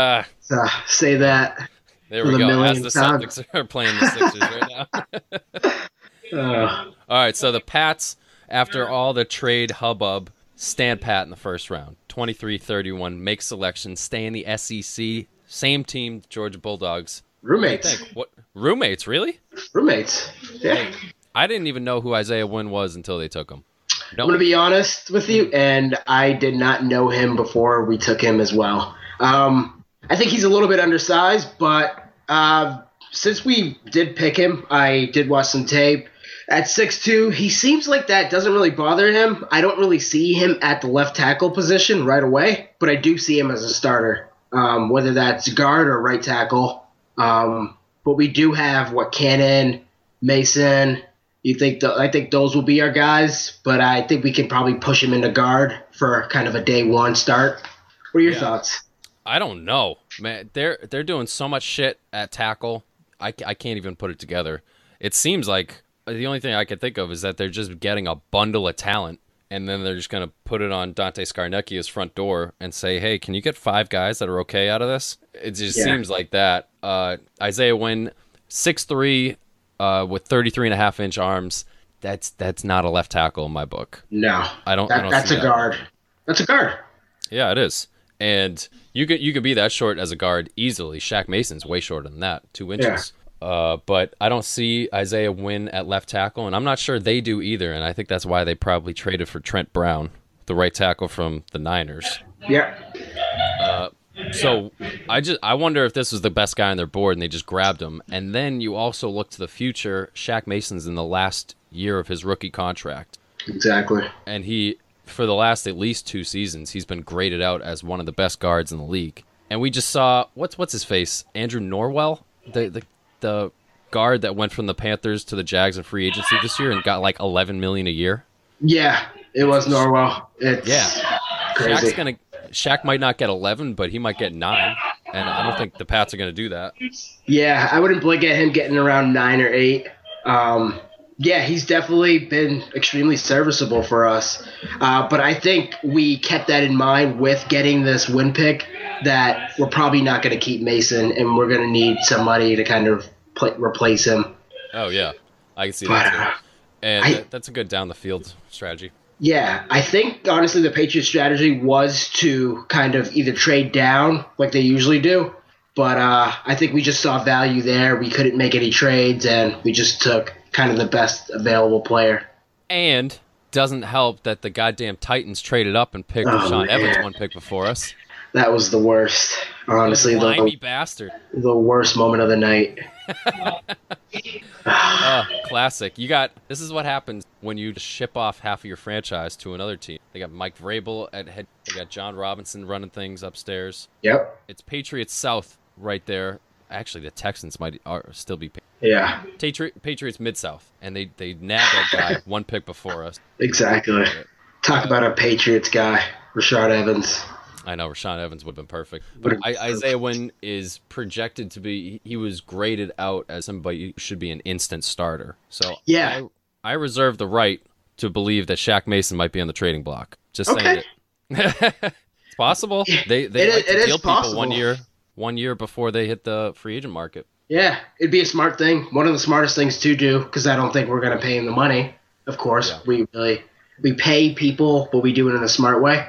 S5: Say that.
S3: There we go. As the Celtics are playing the Sixers right now. All right, so the Pats, after all the trade hubbub, stand pat in the first round. 23-31, make selection, stay in the SEC. Same team, Georgia Bulldogs.
S5: Roommates.
S3: What roommates, really?
S5: Roommates. Yeah.
S3: I didn't even know who Isaiah Wynn was until they took him.
S5: No. I'm going to be honest with you, and I did not know him before we took him as well. I think he's a little bit undersized, but since we did pick him, I did watch some tape. At 6'2", he seems like that doesn't really bother him. I don't really see him at the left tackle position right away, but I do see him as a starter, whether that's guard or right tackle. But we do have Cannon, Mason. I think those will be our guys, but I think we can probably push him into guard for kind of a day one start. What are your thoughts?
S3: I don't know, man. They're doing so much shit at tackle. I can't even put it together. It seems like the only thing I can think of is that they're just getting a bundle of talent, and then they're just going to put it on Dante Scarnecchia's front door and say, hey, can you get 5 guys that are okay out of this? It just seems like that. Isaiah Wynn, 6'3", with 33.5-inch arms. That's not a left tackle in my book.
S5: No.
S3: I don't
S5: that's
S3: see
S5: a guard. That's a guard.
S3: Yeah, it is. And you could be that short as a guard easily. Shaq Mason's way shorter than that, 2 inches. Yeah. But I don't see Isaiah Wynn at left tackle, and I'm not sure they do either. And I think that's why they probably traded for Trent Brown, the right tackle from the Niners.
S5: Yeah.
S3: So I wonder if this was the best guy on their board, and they just grabbed him. And then you also look to the future. Shaq Mason's in the last year of his rookie contract.
S5: Exactly.
S3: And for the last at least 2 seasons, he's been graded out as one of the best guards in the league. And we just saw what's his face, Andrew Norwell, the guard that went from the Panthers to the Jags in free agency this year and got like $11 million a year.
S5: Yeah, it was Norwell. It's crazy.
S3: Shaq might not get 11, but he might get 9, and I don't think the Pats are going to do that.
S5: Yeah, I wouldn't blink at him getting around 9 or 8. Yeah, he's definitely been extremely serviceable for us. But I think we kept that in mind with getting this win pick, that we're probably not going to keep Mason, and we're going to need somebody to kind of replace him.
S3: Oh, yeah. I can see that, too. And that's a good down-the-field strategy.
S5: Yeah, I think, honestly, the Patriots' strategy was to kind of either trade down like they usually do, but I think we just saw value there. We couldn't make any trades, and we just took kind of the best available player.
S3: And doesn't help that the goddamn Titans traded up and picked Sean Evans 1 pick before us.
S5: That was the worst, honestly.
S3: Slimy bastard.
S5: The worst moment of the night.
S3: Classic. This is what happens when you ship off half of your franchise to another team. They got Mike Vrabel at head. They got John Robinson running things upstairs.
S5: Yep.
S3: It's Patriots South right there. Actually, the Texans might still be.
S5: Yeah.
S3: Patriots Mid-South, and they nabbed that guy 1 pick before us.
S5: Exactly. Talk about a Patriots guy, Rashard Evans.
S3: I know, Rashaan Evans would have been perfect. But Isaiah Wynn is projected to be, he was graded out as somebody who should be an instant starter. So
S5: yeah.
S3: I reserve the right to believe that Shaq Mason might be on the trading block. Just saying it. It's possible. They
S5: It
S3: like to
S5: is
S3: deal people
S5: possible.
S3: 1 year before they hit the free agent market.
S5: Yeah, it'd be a smart thing. One of the smartest things to do, because I don't think we're going to pay him the money. Of course,
S3: Yeah.
S5: we pay people, but we do it in a smart way.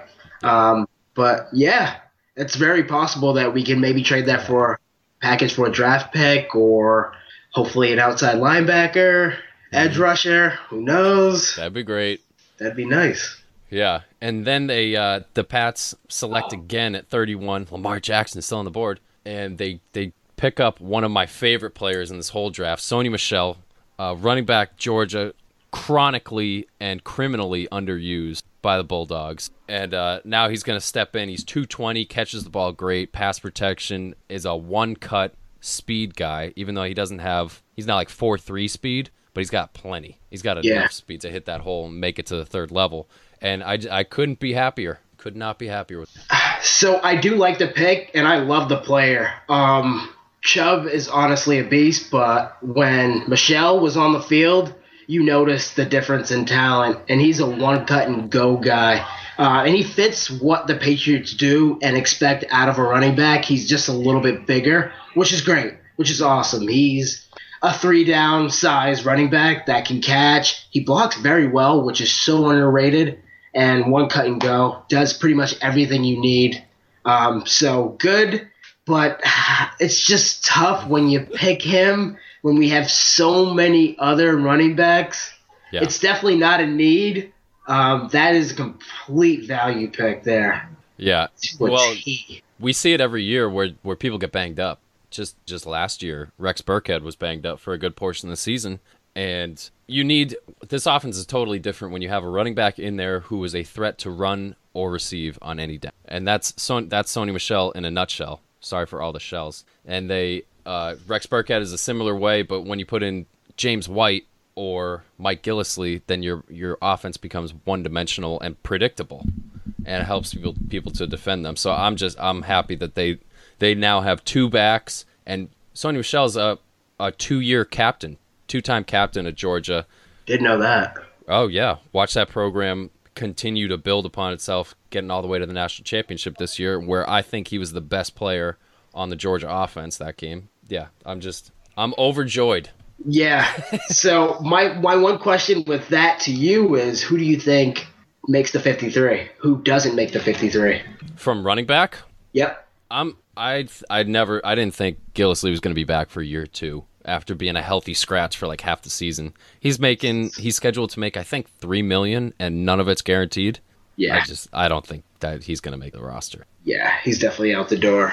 S5: But yeah, it's very possible that we can maybe trade that for a package for a draft pick, or hopefully an outside linebacker, edge rusher. Who knows?
S3: That'd be great.
S5: That'd be nice.
S3: Yeah, and then the Pats select again at 31. Lamar Jackson is still on the board, and they pick up one of my favorite players in this whole draft, Sony Michel, running back, Georgia, chronically and criminally underused by the Bulldogs. And now he's going to step in. He's 220, catches the ball great, pass protection, is a one-cut speed guy, even though he's not like 4.3 speed, but he's got plenty. He's got enough speed to hit that hole and make it to the third level. And I couldn't be happier. Could not be happier with it.
S5: So I do like the pick, and I love the player. Chubb is honestly a beast, but when Michelle was on the field, you notice the difference in talent, and he's a one-cut-and-go guy. And he fits what the Patriots do and expect out of a running back. He's just a little bit bigger, which is great, which is awesome. He's a three-down size running back that can catch. He blocks very well, which is so underrated, and one-cut-and-go, does pretty much everything you need. So good. But it's just tough when you pick him when we have so many other running backs.
S3: Yeah.
S5: It's definitely not a need. That is a complete value pick there.
S3: Yeah.
S5: With
S3: Well,
S5: T.
S3: we see it every year where people get banged up. Just last year, Rex Burkhead was banged up for a good portion of the season. And this offense is totally different when you have a running back in there who is a threat to run or receive on any down. And that's Sony Michel in a nutshell. Sorry for all the shells. And Rex Burkhead is a similar way, but when you put in James White or Mike Gillislee, then your offense becomes one-dimensional and predictable, and it helps people to defend them. So I'm happy that they now have two backs, and Sony Michel's a 2-year captain, 2-time captain at Georgia.
S5: Didn't know that.
S3: Oh yeah, watch that program continue to build upon itself, getting all the way to the national championship this year, where I think he was the best player on the Georgia offense that game. Yeah, I'm overjoyed.
S5: Yeah. So my one question with that to you is, who do you think makes the 53? Who doesn't make the 53?
S3: From running back,
S5: Yep.
S3: I didn't think Gillislee was going to be back for year 2 after being a healthy scratch for like half the season. He's scheduled to make, I think, $3 million, and none of it's guaranteed.
S5: Yeah.
S3: I don't think that he's going to make the roster.
S5: Yeah, he's definitely out the door.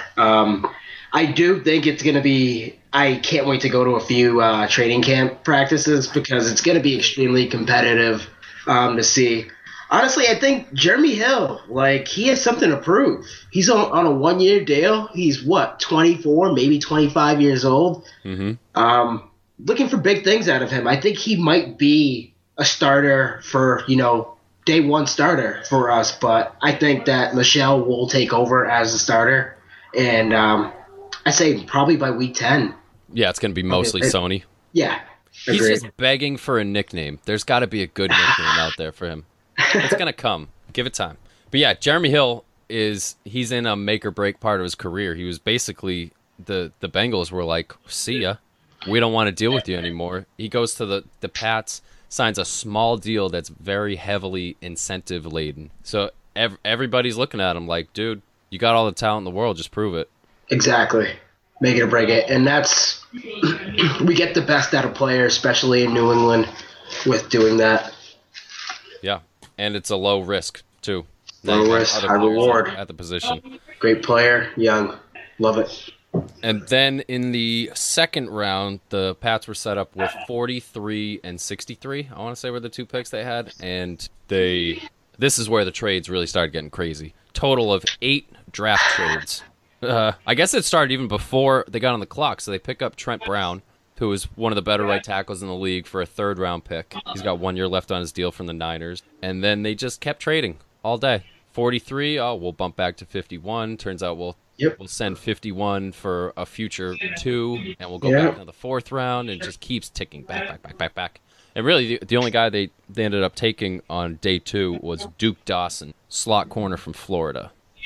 S5: I do think it's going to be – I can't wait to go to a few training camp practices because it's going to be extremely competitive to see. Honestly, I think Jeremy Hill, he has something to prove. He's on a 1-year deal. He's, 24, maybe 25 years old? Mm-hmm. Looking for big things out of him. I think he might be a starter for, day one starter for us, but I think that Michel will take over as a starter, and I say probably by week 10.
S3: Yeah, it's going to be mostly Sony.
S5: Yeah,
S3: He's
S5: agreed.
S3: just begging for a nickname. There's got to be a good nickname out there for him. It's going to come. Give it time. But yeah, Jeremy Hill he's in a make or break part of his career. He was basically, the Bengals were like, see ya. We don't want to deal with you anymore. He goes to the Pats, signs a small deal that's very heavily incentive laden. So everybody's looking at him like, dude, you got all the talent in the world, just prove it.
S5: Exactly. Make it or break it. And that's – we get the best out of players, especially in New England, with doing that.
S3: Yeah, and it's a low risk, too.
S5: Low risk,
S3: Other
S5: high
S3: players
S5: reward.
S3: At the position.
S5: Great player, young. Love it.
S3: And then in the second round, the Pats were set up with 43 and 63. I want to say were the two picks they had. And this is where the trades really started getting crazy. Total of 8 draft trades. I guess it started even before they got on the clock. So they pick up Trent Brown, who is one of the better right tackles in the league, for a 3rd-round pick. He's got 1 year left on his deal from the Niners. And then they just kept trading all day. 43, we'll bump back to 51. Turns out we'll send 51 for a future 2, and we'll go back to the 4th round, and it just keeps ticking back. And really, the only guy they ended up taking on day 2 was Duke Dawson, slot corner from Florida.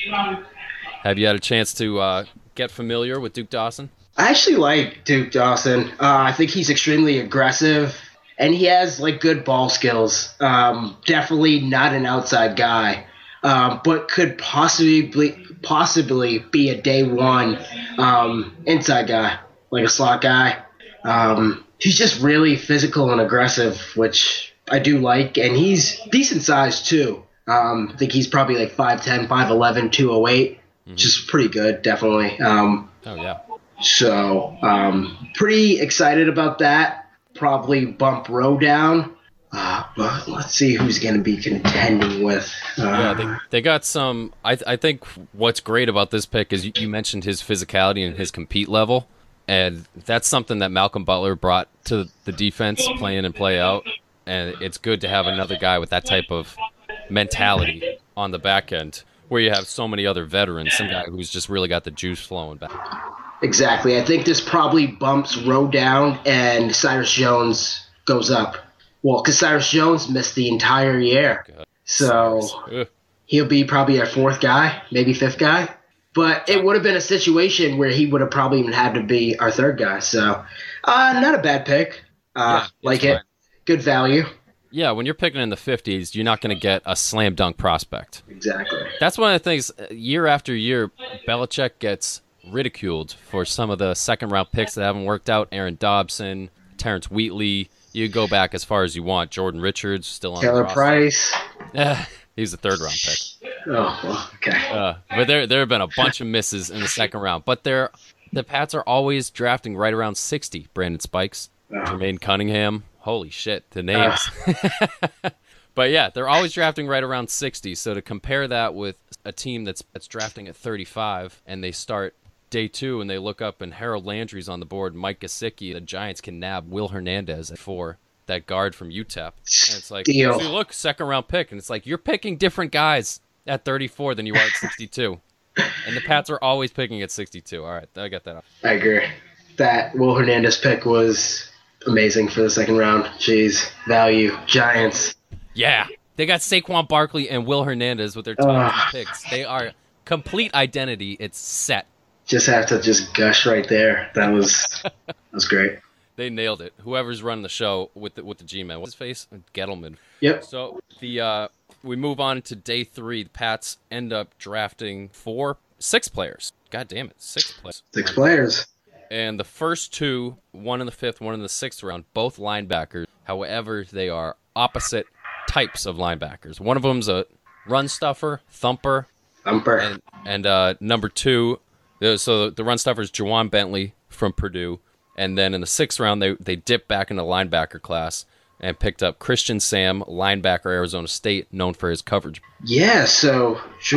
S3: Have you had a chance to get familiar with Duke Dawson?
S5: I actually like Duke Dawson. I think he's extremely aggressive, and he has like good ball skills. Definitely not an outside guy, but could possibly be a day one inside guy, like a slot guy. He's just really physical and aggressive, which I do like, and he's decent size too. I think he's probably like 5'10", 5'11", 208, which is pretty good, definitely.
S3: Oh, yeah.
S5: So, pretty excited about that. Probably bump Rowe down. But let's see who's going to be contending with.
S3: Yeah, they got some. I think what's great about this pick is you mentioned his physicality and his compete level, and that's something that Malcolm Butler brought to the defense, play in and play out. And it's good to have another guy with that type of mentality on the back end, where you have so many other veterans, some guy who's just really got the juice flowing back.
S5: Exactly. I think this probably bumps Rowe down and Cyrus Jones goes up. Well, because Cyrus Jones missed the entire year.
S3: God.
S5: So he'll be probably our fourth guy, maybe fifth guy. But it would have been a situation where he would have probably even had to be our third guy. So not a bad pick. Like it.
S3: Fine.
S5: Good value.
S3: Yeah, when you're picking in the 50s, you're not going to get a slam dunk prospect.
S5: Exactly.
S3: That's one of the things, year after year, Belichick gets ridiculed for some of the second-round picks that haven't worked out. Aaron Dobson, Terrence Wheatley. You go back as far as you want. Jordan Richards still on
S5: Taylor
S3: the roster.
S5: Price.
S3: He's a third-round pick.
S5: Oh, well, okay.
S3: But there have been a bunch of misses in the second round. But the Pats are always drafting right around 60. Brandon Spikes, Jermaine Cunningham. Holy shit, the names. But yeah, they're always drafting right around 60. So to compare that with a team that's drafting at 35 and they start day 2 and they look up and Harold Landry's on the board, Mike Gesicki, the Giants can nab Will Hernandez at 4, that guard from UTEP. And it's like,
S5: Deal.
S3: see, look, second round pick. And it's like, you're picking different guys at 34 than you are at 62. And the Pats are always picking at 62. All right, I got that off.
S5: I agree. That Will Hernandez pick was amazing for the second round. Jeez. Value. Giants.
S3: Yeah, they got Saquon Barkley and Will Hernandez with their top 2 picks. They are complete identity. It's set.
S5: Just have to just gush right there. That was great.
S3: They nailed it. Whoever's running the show with the G-Man. What's his face? Gettleman.
S5: Yep.
S3: So we move on to day 3. The Pats end up drafting 6 players. God damn it, 6 players.
S5: 6 players.
S3: And the first 2, one in the 5th, one in the 6th round, both linebackers. However, they are opposite types of linebackers. One of them's a run stuffer, thumper. And number 2, so the run stuffer is Juwan Bentley from Purdue. And then in the 6th round, they dipped back into linebacker class and picked up Christian Sam, linebacker, Arizona State, known for his coverage.
S5: Yeah, so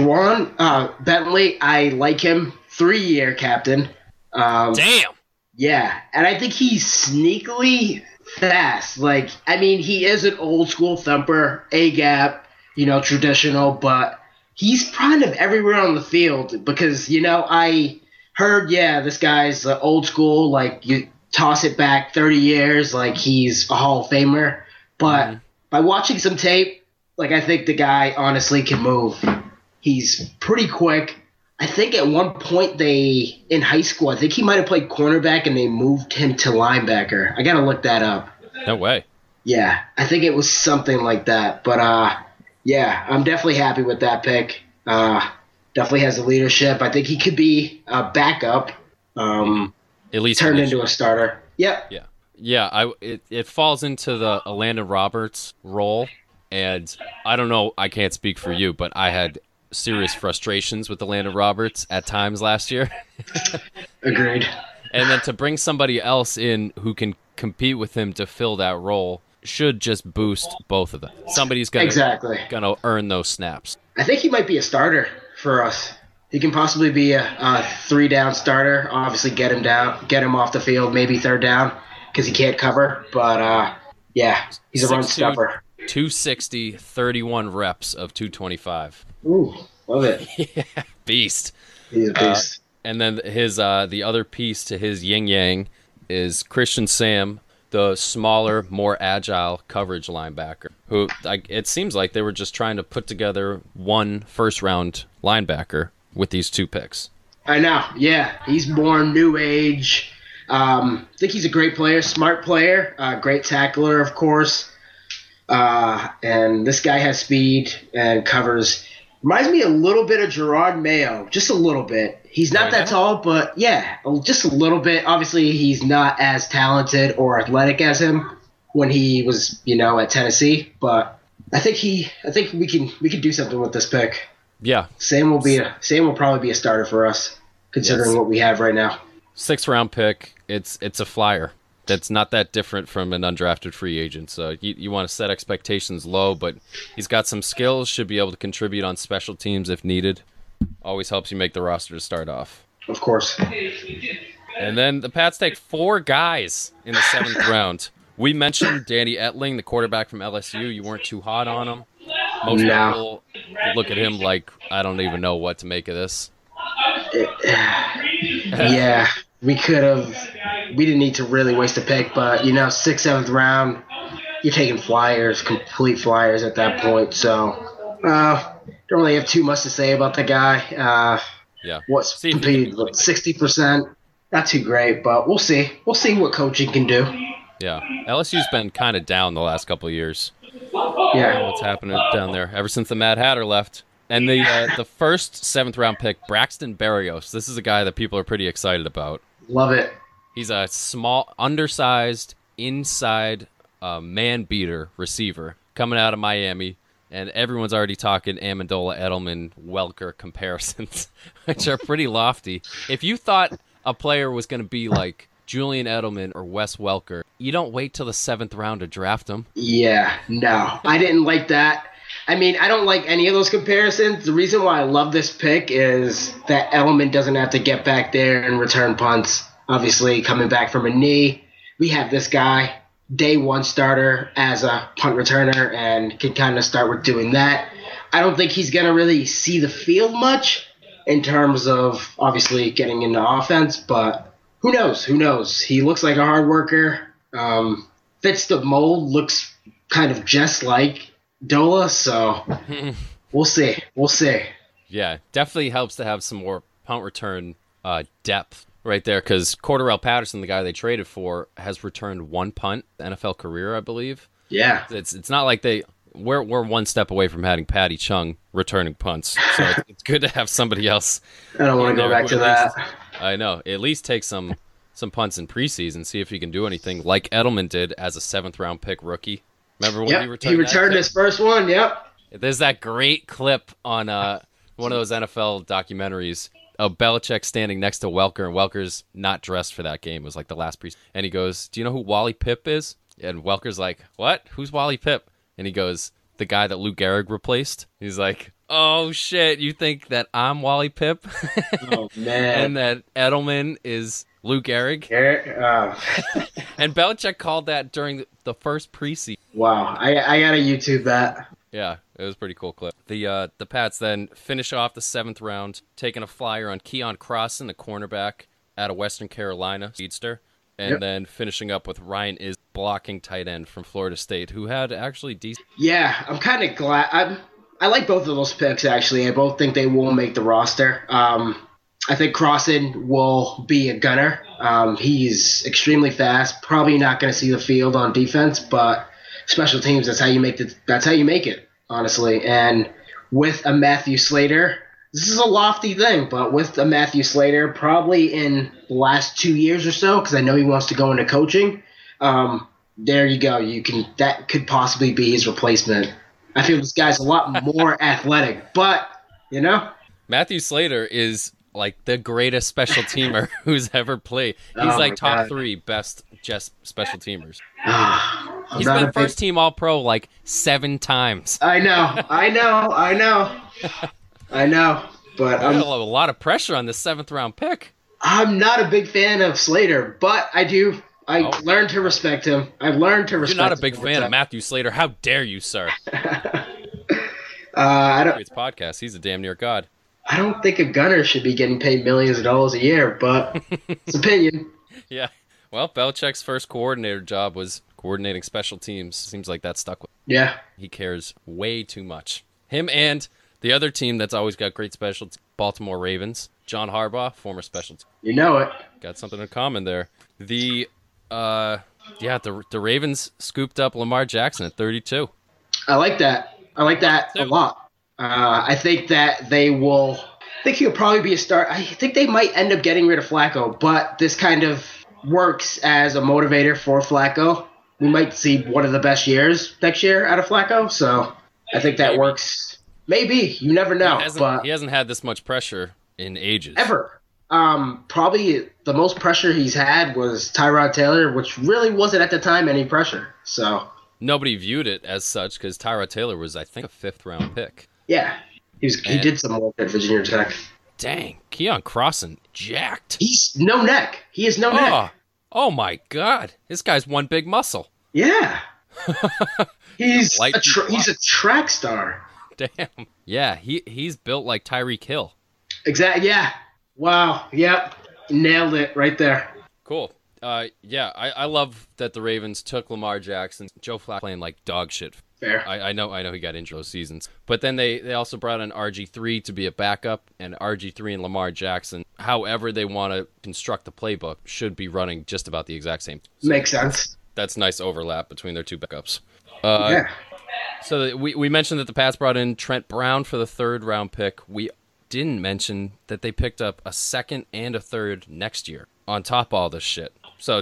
S5: Juwan Bentley, I like him. 3-year captain.
S3: Damn!
S5: Yeah, and I think he's sneakily fast. Like, I mean, he is an old school thumper, A-gap, traditional, but he's kind of everywhere on the field because, I heard, this guy's old school, like, you toss it back 30 years, like, he's a Hall of Famer. But by watching some tape, like, I think the guy honestly can move. He's pretty quick. I think at one point in high school, I think he might have played cornerback and they moved him to linebacker. I got to look that up.
S3: No way.
S5: Yeah, I think it was something like that. But, I'm definitely happy with that pick. Definitely has the leadership. I think he could be a backup.
S3: At least
S5: turned into a starter. Yep.
S3: Yeah. Yeah, it falls into the Landon Roberts role. And I don't know, I can't speak for you, but I had serious frustrations with the Landon Roberts at times last year.
S5: Agreed.
S3: And then to bring somebody else in who can compete with him to fill that role should just boost both of them. Somebody's gonna earn those snaps.
S5: I think he might be a starter for us. He can possibly be a 3-down starter. Obviously, get him off the field, maybe 3rd down because he can't cover. But he's a run stuffer.
S3: 260, 31 reps of 225.
S5: Ooh, love it.
S3: Yeah, beast.
S5: He's a beast.
S3: And then his the other piece to his yin yang is Christian Sam, the smaller, more agile coverage linebacker. Who it seems like they were just trying to put together one first-round linebacker with these 2 picks.
S5: I know. Yeah, he's born new age. I think he's a great player, smart player, great tackler, of course. And this guy has speed and covers. Reminds me a little bit of Gerard Mayo, just a little bit. He's not that tall, but yeah, just a little bit. Obviously, he's not as talented or athletic as him when he was, at Tennessee. But I think we can do something with this pick.
S3: Yeah.
S5: Sam will probably be a starter for us, considering what we have right now.
S3: 6th round pick. It's a flyer. That's not that different from an undrafted free agent. So you want to set expectations low, but he's got some skills, should be able to contribute on special teams if needed. Always helps you make the roster to start off.
S5: Of course.
S3: And then the Pats take 4 guys in the 7th round. We mentioned Danny Etling, the quarterback from LSU. You weren't too hot on him. Most people look at him like, I don't even know what to make of this.
S5: Yeah, we didn't need to really waste a pick, but 6th, 7th round, you're taking flyers, complete flyers at that point. So, don't really have too much to say about the guy.
S3: Yeah.
S5: What's completed 60%? Not too great, but we'll see. We'll see what coaching can do.
S3: Yeah, LSU's been kind of down the last couple of years.
S5: Yeah.
S3: What's happening down there ever since the Mad Hatter left. And the first 7th round pick, Braxton Berrios. This is a guy that people are pretty excited about.
S5: Love it.
S3: He's a small, undersized, inside man-beater receiver coming out of Miami. And everyone's already talking Amendola, Edelman, Welker comparisons, which are pretty lofty. If you thought a player was going to be like Julian Edelman or Wes Welker, you don't wait till the 7th round to draft him.
S5: Yeah, no. I didn't like that. I mean, I don't like any of those comparisons. The reason why I love this pick is that Edelman doesn't have to get back there and return punts. Obviously, coming back from a knee, we have this guy, day 1 starter as a punt returner, and can kind of start with doing that. I don't think he's going to really see the field much in terms of obviously getting into offense, but who knows? Who knows? He looks like a hard worker, fits the mold, looks kind of just like Dola, so we'll see. We'll see.
S3: Yeah, definitely helps to have some more punt return depth right there, because Cordarrelle Patterson, the guy they traded for, has returned 1 punt NFL career, I believe.
S5: Yeah.
S3: It's not like we're 1 step away from having Patty Chung returning punts, so it's good to have somebody else.
S5: I don't want to go back to that.
S3: I know. At least take some punts in preseason, see if he can do anything like Edelman did as a 7th round pick rookie. Remember when he returned
S5: his first one, yep.
S3: There's that great clip on one of those NFL documentaries of Belichick standing next to Welker, and Welker's not dressed for that game. It was like the last preseason. And he goes, "Do you know who Wally Pipp is?" And Welker's like, "What? Who's Wally Pipp?" And he goes, "The guy that Lou Gehrig replaced." He's like, "Oh, shit, you think that I'm Wally Pipp?"
S5: Oh, man.
S3: And that Edelman is Lou Gehrig. And Belichick called that during the first preseason.
S5: Wow, I gotta YouTube that.
S3: Yeah, it was a pretty cool clip. The Pats then finish off the 7th round, taking a flyer on Keon Crossan, the cornerback out of Western Carolina, speedster, and then finishing up with Ryan Is, blocking tight end from Florida State, who had actually decent.
S5: Yeah, I'm kind of glad. I like both of those picks, actually. I both think they will make the roster. I think Crossan will be a gunner. He's extremely fast. Probably not going to see the field on defense, but special teams, that's how you make it, honestly. And with a Matthew Slater, this is a lofty thing, but with a Matthew Slater, probably in the last 2 years or so, because I know he wants to go into coaching, there you go. That could possibly be his replacement. I feel this guy's a lot more athletic, but,
S3: Matthew Slater is like the greatest special teamer who's ever played. He's like top 3 best just special teamers. He's been first team All-Pro like 7 times.
S5: I know. But
S3: a lot of pressure on the 7th round pick.
S5: I'm not a big fan of Slater, but I learned to respect him. I've learned to respect him.
S3: You're not a big fan of Matthew Slater. How dare you, sir? It's podcast. He's a damn near god.
S5: I don't think a gunner should be getting paid millions of dollars a year, but it's opinion.
S3: Yeah. Well, Belichick's first coordinator job was coordinating special teams. Seems like that stuck with him.
S5: Yeah.
S3: He cares way too much. Him and the other team that's always got great special Baltimore Ravens. John Harbaugh, former special team.
S5: You know it.
S3: Got something in common there. The Ravens scooped up Lamar Jackson at 32.
S5: I like that. I like that a lot. I think that they will. I think he'll probably be a start. I think they might end up getting rid of Flacco, but this kind of works as a motivator for Flacco. We might see one of the best years next year out of Flacco, so I think that works. Maybe. You never know.
S3: He hasn't had this much pressure in ages.
S5: Ever. Probably the most pressure he's had was Tyrod Taylor, which really wasn't at the time any pressure. So
S3: nobody viewed it as such because Tyrod Taylor was, I think, a 5th-round pick.
S5: yeah, he did some work at Virginia Tech.
S3: Dang, Keon Crossan, jacked.
S5: He's no neck. He has no neck.
S3: Oh my God, this guy's one big muscle.
S5: Yeah, he's
S3: Light
S5: he's a track star.
S3: Damn. Yeah, he's built like Tyreek Hill.
S5: Exactly. Yeah. Wow. Yep. Nailed it right there.
S3: Cool. Yeah, I love that the Ravens took Lamar Jackson. Joe Flacco playing like dog shit.
S5: Fair.
S3: I know he got injured those seasons. But then they also brought in RG3 to be a backup, and RG3 and Lamar Jackson, however they want to construct the playbook, should be running just about the exact same. So
S5: Makes sense.
S3: that's nice overlap between their two backups.
S5: Yeah.
S3: So we mentioned that the Pats brought in Trent Brown for the 3rd-round pick. We didn't mention that they picked up a 2nd and a 3rd next year on top of all this shit. So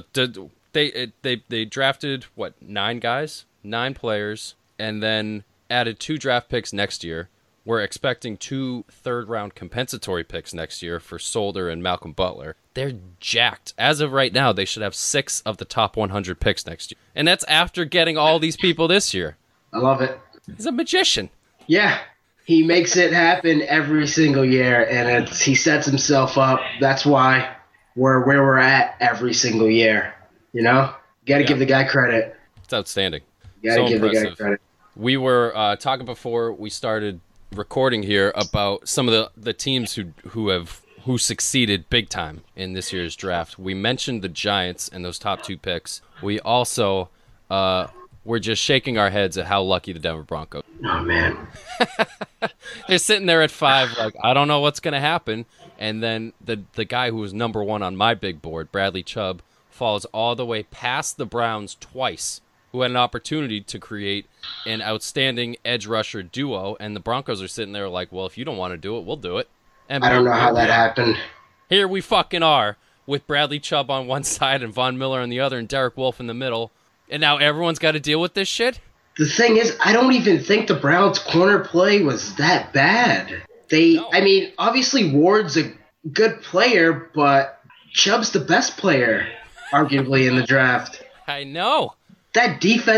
S3: they drafted, 9 guys? 9 players, and then added 2 draft picks next year. We're expecting 2 third-round compensatory picks next year for Solder and Malcolm Butler. They're jacked. As of right now, they should have 6 of the top 100 picks next year. And that's after getting all these people this year.
S5: I love it.
S3: He's a magician.
S5: Yeah. He makes it happen every single year, and he sets himself up. That's why we're where we're at every single year. You know? Got to give the guy credit.
S3: It's outstanding.
S5: Got to give the guy credit.
S3: We were talking before we started recording here about some of the teams who succeeded big time in this year's draft. We mentioned the Giants and those top 2 picks. We also were just shaking our heads at how lucky the Denver Broncos.
S5: Oh man.
S3: They're sitting there at 5 like, I don't know what's going to happen. And then the guy who was number 1 on my big board, Bradley Chubb, falls all the way past the Browns twice, who had an opportunity to create an outstanding edge rusher duo, and the Broncos are sitting there like, well, if you don't want to do it, we'll do it. And
S5: I don't know how that happened.
S3: Here we fucking are, with Bradley Chubb on one side and Von Miller on the other and Derek Wolfe in the middle, and now everyone's got to deal with this shit?
S5: The thing is, I don't even think the Browns' corner play was that bad. I mean, obviously Ward's a good player, but Chubb's the best player, arguably, in the draft.
S3: I know.
S5: That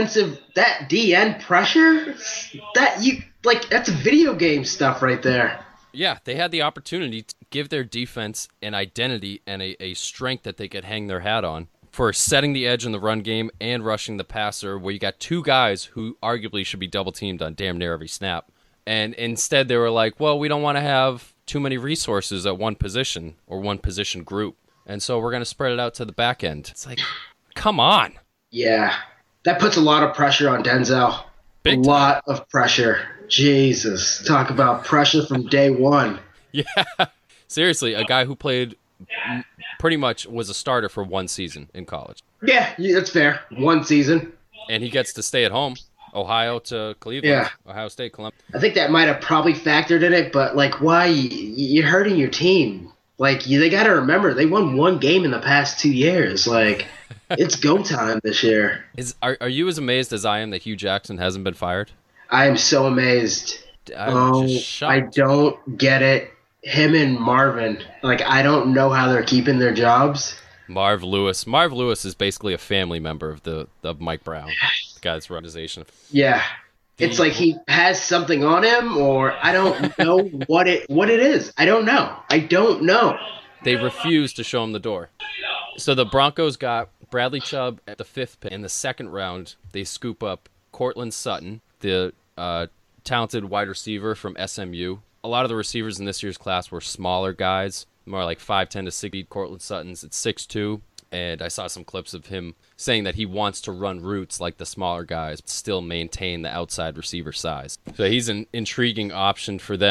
S5: DN pressure, that's video game stuff right there.
S3: Yeah, they had the opportunity to give their defense an identity and a strength that they could hang their hat on for setting the edge in the run game and rushing the passer, where you got 2 guys who arguably should be double-teamed on damn near every snap. And instead they were like, well, we don't want to have too many resources at one position or one position group, and so we're going to spread it out to the back end. It's like, come on.
S5: Yeah. That puts a lot of pressure on Denzel.
S3: Big
S5: a lot of pressure. Jesus. Talk about pressure from day one.
S3: Yeah. Seriously, a guy who played pretty much was a starter for 1 season in college.
S5: Yeah, that's fair. 1 season.
S3: And he gets to stay at home. Ohio to Cleveland.
S5: Yeah.
S3: Ohio State, Columbia.
S5: I think that might have probably factored in it, but, why? You're hurting your team. They got to remember, they won 1 game in the past 2 years. It's go time this year.
S3: Are you as amazed as I am that Hugh Jackson hasn't been fired?
S5: I am so amazed.
S3: I'm just shocked.
S5: I don't get it. Him and Marvin, I don't know how they're keeping their jobs.
S3: Marv Lewis. Marv Lewis is basically a family member of Mike Brown, the guy that's organization.
S5: Yeah. It's like he has something on him, or I don't know what it is. I don't know.
S3: They refuse to show him the door. So the Broncos got Bradley Chubb at the 5th pick. In the 2nd round, they scoop up Cortland Sutton, the talented wide receiver from SMU. A lot of the receivers in this year's class were smaller guys, more like 5'10" to 6 feet. Cortland Sutton's at 6'2", and I saw some clips of him saying that he wants to run routes like the smaller guys, but still maintain the outside receiver size. So he's an intriguing option for them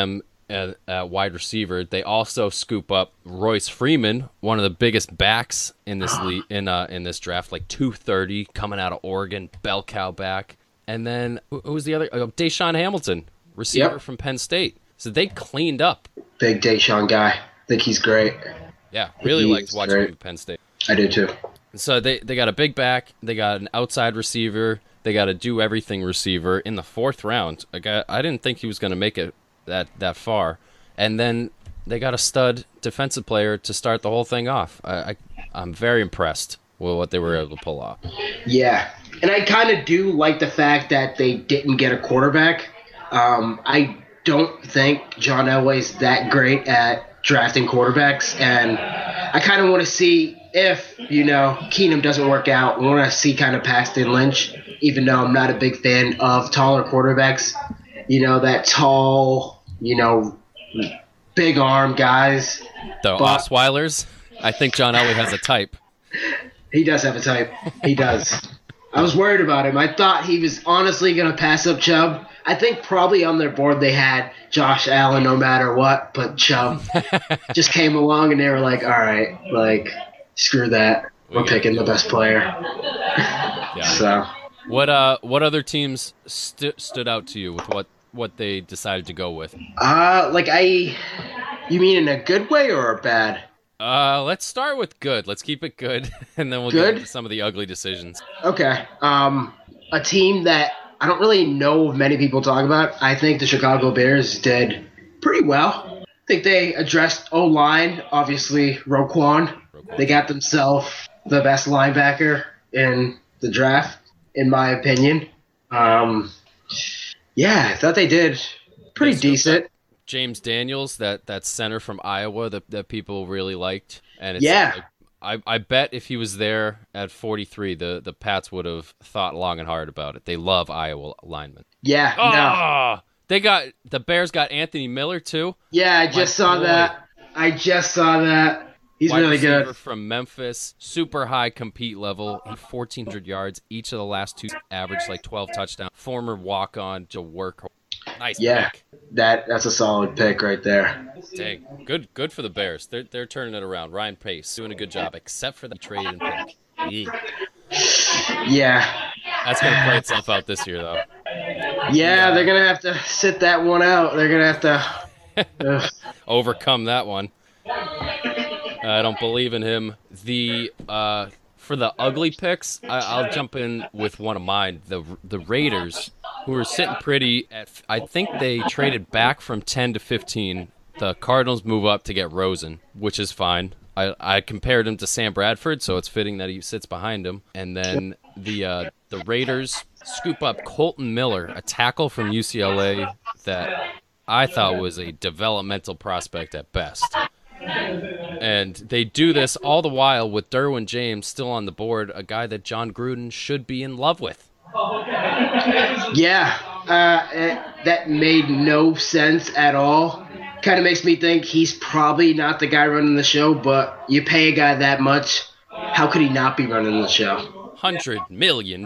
S3: at wide receiver. They also scoop up Royce Freeman, one of the biggest backs in this in this draft, like 230, coming out of Oregon, bell cow back. And then who was the other? Deshaun Hamilton, receiver from Penn State. So they cleaned up.
S5: Big Deshaun guy. I think he's great.
S3: Yeah, really liked watching him at Penn State.
S5: I do too.
S3: So they got a big back. They got an outside receiver. They got a do-everything receiver in the 4th round. A guy, I didn't think he was going to make it that far. And then they got a stud defensive player to start the whole thing off. I'm very impressed with what they were able to pull off.
S5: Yeah, and I kind of do like the fact that they didn't get a quarterback. I don't think John Elway's that great at drafting quarterbacks, and I kind of want to see if, Keenum doesn't work out. I want to see kind of Paxton Lynch, even though I'm not a big fan of taller quarterbacks. That tall, big arm guys.
S3: The Osweilers. I think John Elway has a type.
S5: He does have a type. He does. I was worried about him. I thought he was honestly going to pass up Chubb. I think probably on their board they had Josh Allen no matter what, but Chubb just came along and they were like, all right, screw that. We're picking the best player.
S3: Yeah.
S5: So
S3: What other teams stood out to you with what they decided to go with?
S5: You mean in a good way or a bad?
S3: Let's start with good. Let's keep it good, and then we'll get into some of the ugly decisions.
S5: Okay. A team that I don't really know many people talk about. I think the Chicago Bears did pretty well. I think they addressed O-line, obviously Roquan. They got themselves the best linebacker in the draft, in my opinion. I thought they did pretty decent.
S3: James Daniels, that center from Iowa that people really liked. And it's I bet if he was there at 43, the Pats would have thought long and hard about it. They love Iowa linemen.
S5: Yeah. No.
S3: The Bears got Anthony Miller too.
S5: Yeah, I just saw that. He's
S3: Wide
S5: really
S3: receiver
S5: good.
S3: From Memphis, super high compete level, 1,400 yards. Each of the last 2 averaged like 12 touchdowns. Former walk-on to work. Nice pick.
S5: That's a solid pick right there.
S3: Dang, good for the Bears. They're turning it around. Ryan Pace doing a good job, except for the trade and pick.
S5: Yeah.
S3: That's gonna play itself out this year, though.
S5: Yeah, they're gonna have to sit that one out. They're gonna have to
S3: overcome that one. I don't believe in him. For the ugly picks, I'll jump in with one of mine. The Raiders, who were sitting pretty at, I think they traded back from 10 to 15. The Cardinals move up to get Rosen, which is fine. I compared him to Sam Bradford, so it's fitting that he sits behind him. And then the Raiders scoop up Colton Miller, a tackle from UCLA that I thought was a developmental prospect at best. And they do this all the while with Derwin James still on the board, a guy that John Gruden should be in love with.
S5: Yeah, that made no sense at all. Kind of makes me think he's probably not the guy running the show, but you pay a guy that much, how could he not be running the show?
S3: $100 million.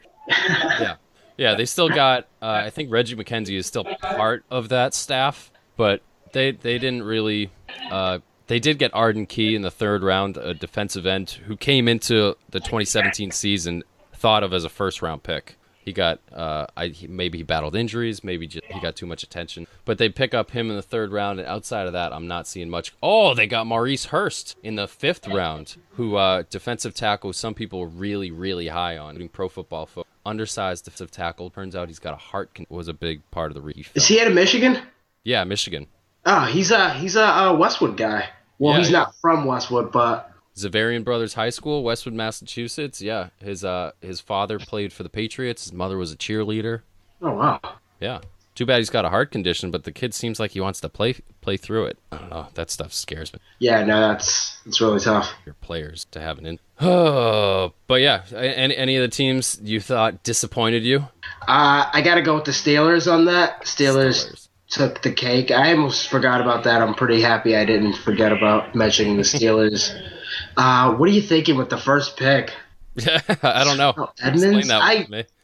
S3: Yeah, they still got, I think Reggie McKenzie is still part of that staff, but they didn't really... They did get Arden Key in the 3rd round, a defensive end who came into the 2017 season thought of as a first-round pick. He got, maybe he battled injuries, maybe he got too much attention. But they pick up him in the 3rd round, and outside of that, I'm not seeing much. Oh, they got Maurice Hurst in the 5th round, who defensive tackle some people were really, really high on, including Pro Football Focus. Undersized defensive tackle. Turns out he's got a heart was a big part of the reef.
S5: Is he out of Michigan?
S3: Yeah, Michigan.
S5: Oh, he's a Westwood guy. Well,
S3: Yeah,
S5: he's not from Westwood, but
S3: Zavarian Brothers High School, Westwood, Massachusetts. Yeah, his father played for the Patriots. His mother was a cheerleader.
S5: oh wow.
S3: Yeah. Too bad he's got a heart condition, but the kid seems like he wants to play through it. I don't know. That stuff scares me.
S5: Yeah, no, it's really tough.
S3: Your players to have an in. Oh, but yeah. Any of the teams you thought disappointed you?
S5: I got to go with the Steelers on that. Steelers took the cake. I almost forgot about that. I'm pretty happy I didn't forget about mentioning the Steelers. What are you thinking with the first pick?
S3: I don't know.
S5: Edmonds?
S3: Explain that to me.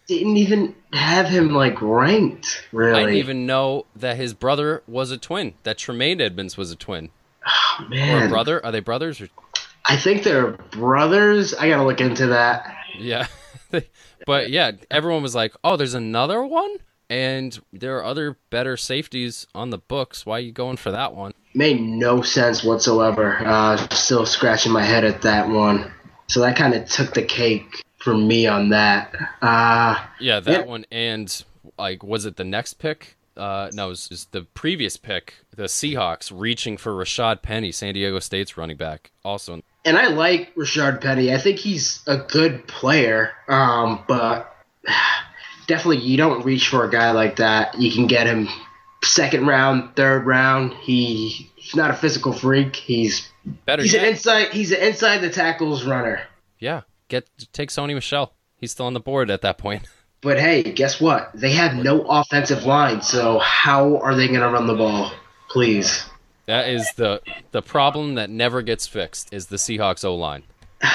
S5: didn't even have him like ranked. Really,
S3: I didn't even know that his brother was a twin. That Tremaine Edmonds was a twin.
S5: Oh,
S3: Or
S5: man.
S3: a brother? Are they brothers? Or...
S5: I think they're brothers. I gotta look into that.
S3: Yeah. But yeah, everyone was like, oh, there's another one? And there are other better safeties on the books. Why are you going for that one?
S5: Made no sense whatsoever. Still scratching my head at that one. So that kind of took the cake for me on that.
S3: Yeah, that one. And, like, was it the next pick? No, it was the previous pick. The Seahawks reaching for Rashad Penny, San Diego State's running back. Also,
S5: And I like Rashard Penny. I think he's a good player. But definitely you don't reach for a guy like that. You can get him second round, third round. He's not a physical freak. He's
S3: better
S5: an
S3: yet.
S5: inside the tackles runner.
S3: Yeah, take Sony Michel. He's still on the board at that point.
S5: But hey, guess what? They have no offensive line, so how are they going to run the ball? Please.
S3: That is the problem that never gets fixed is the Seahawks O-line.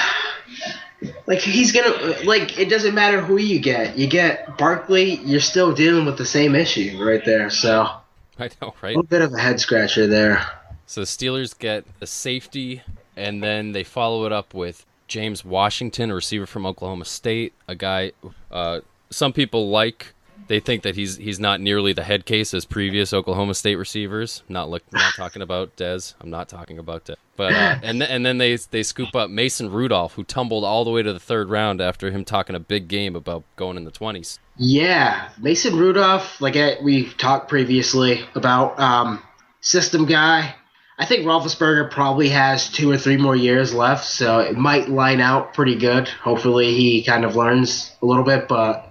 S5: Like, he's going to – like, it doesn't matter who you get. You get Barkley, you're still dealing with the same issue right there. So
S3: I know,
S5: a
S3: right?
S5: little bit of a head-scratcher there.
S3: So the Steelers get the safety, and then they follow it up with James Washington, a receiver from Oklahoma State, a guy some people like. They think that he's not nearly the head case as previous Oklahoma State receivers. Not talking about Dez. I'm not talking about Dez. But and then they scoop up Mason Rudolph, who tumbled all the way to the third round after him talking a big game about going in the 20s.
S5: Yeah, Mason Rudolph, we talked previously about system guy. I think Roethlisberger probably has 2 or 3 more years left, so it might line out pretty good. Hopefully he kind of learns a little bit, but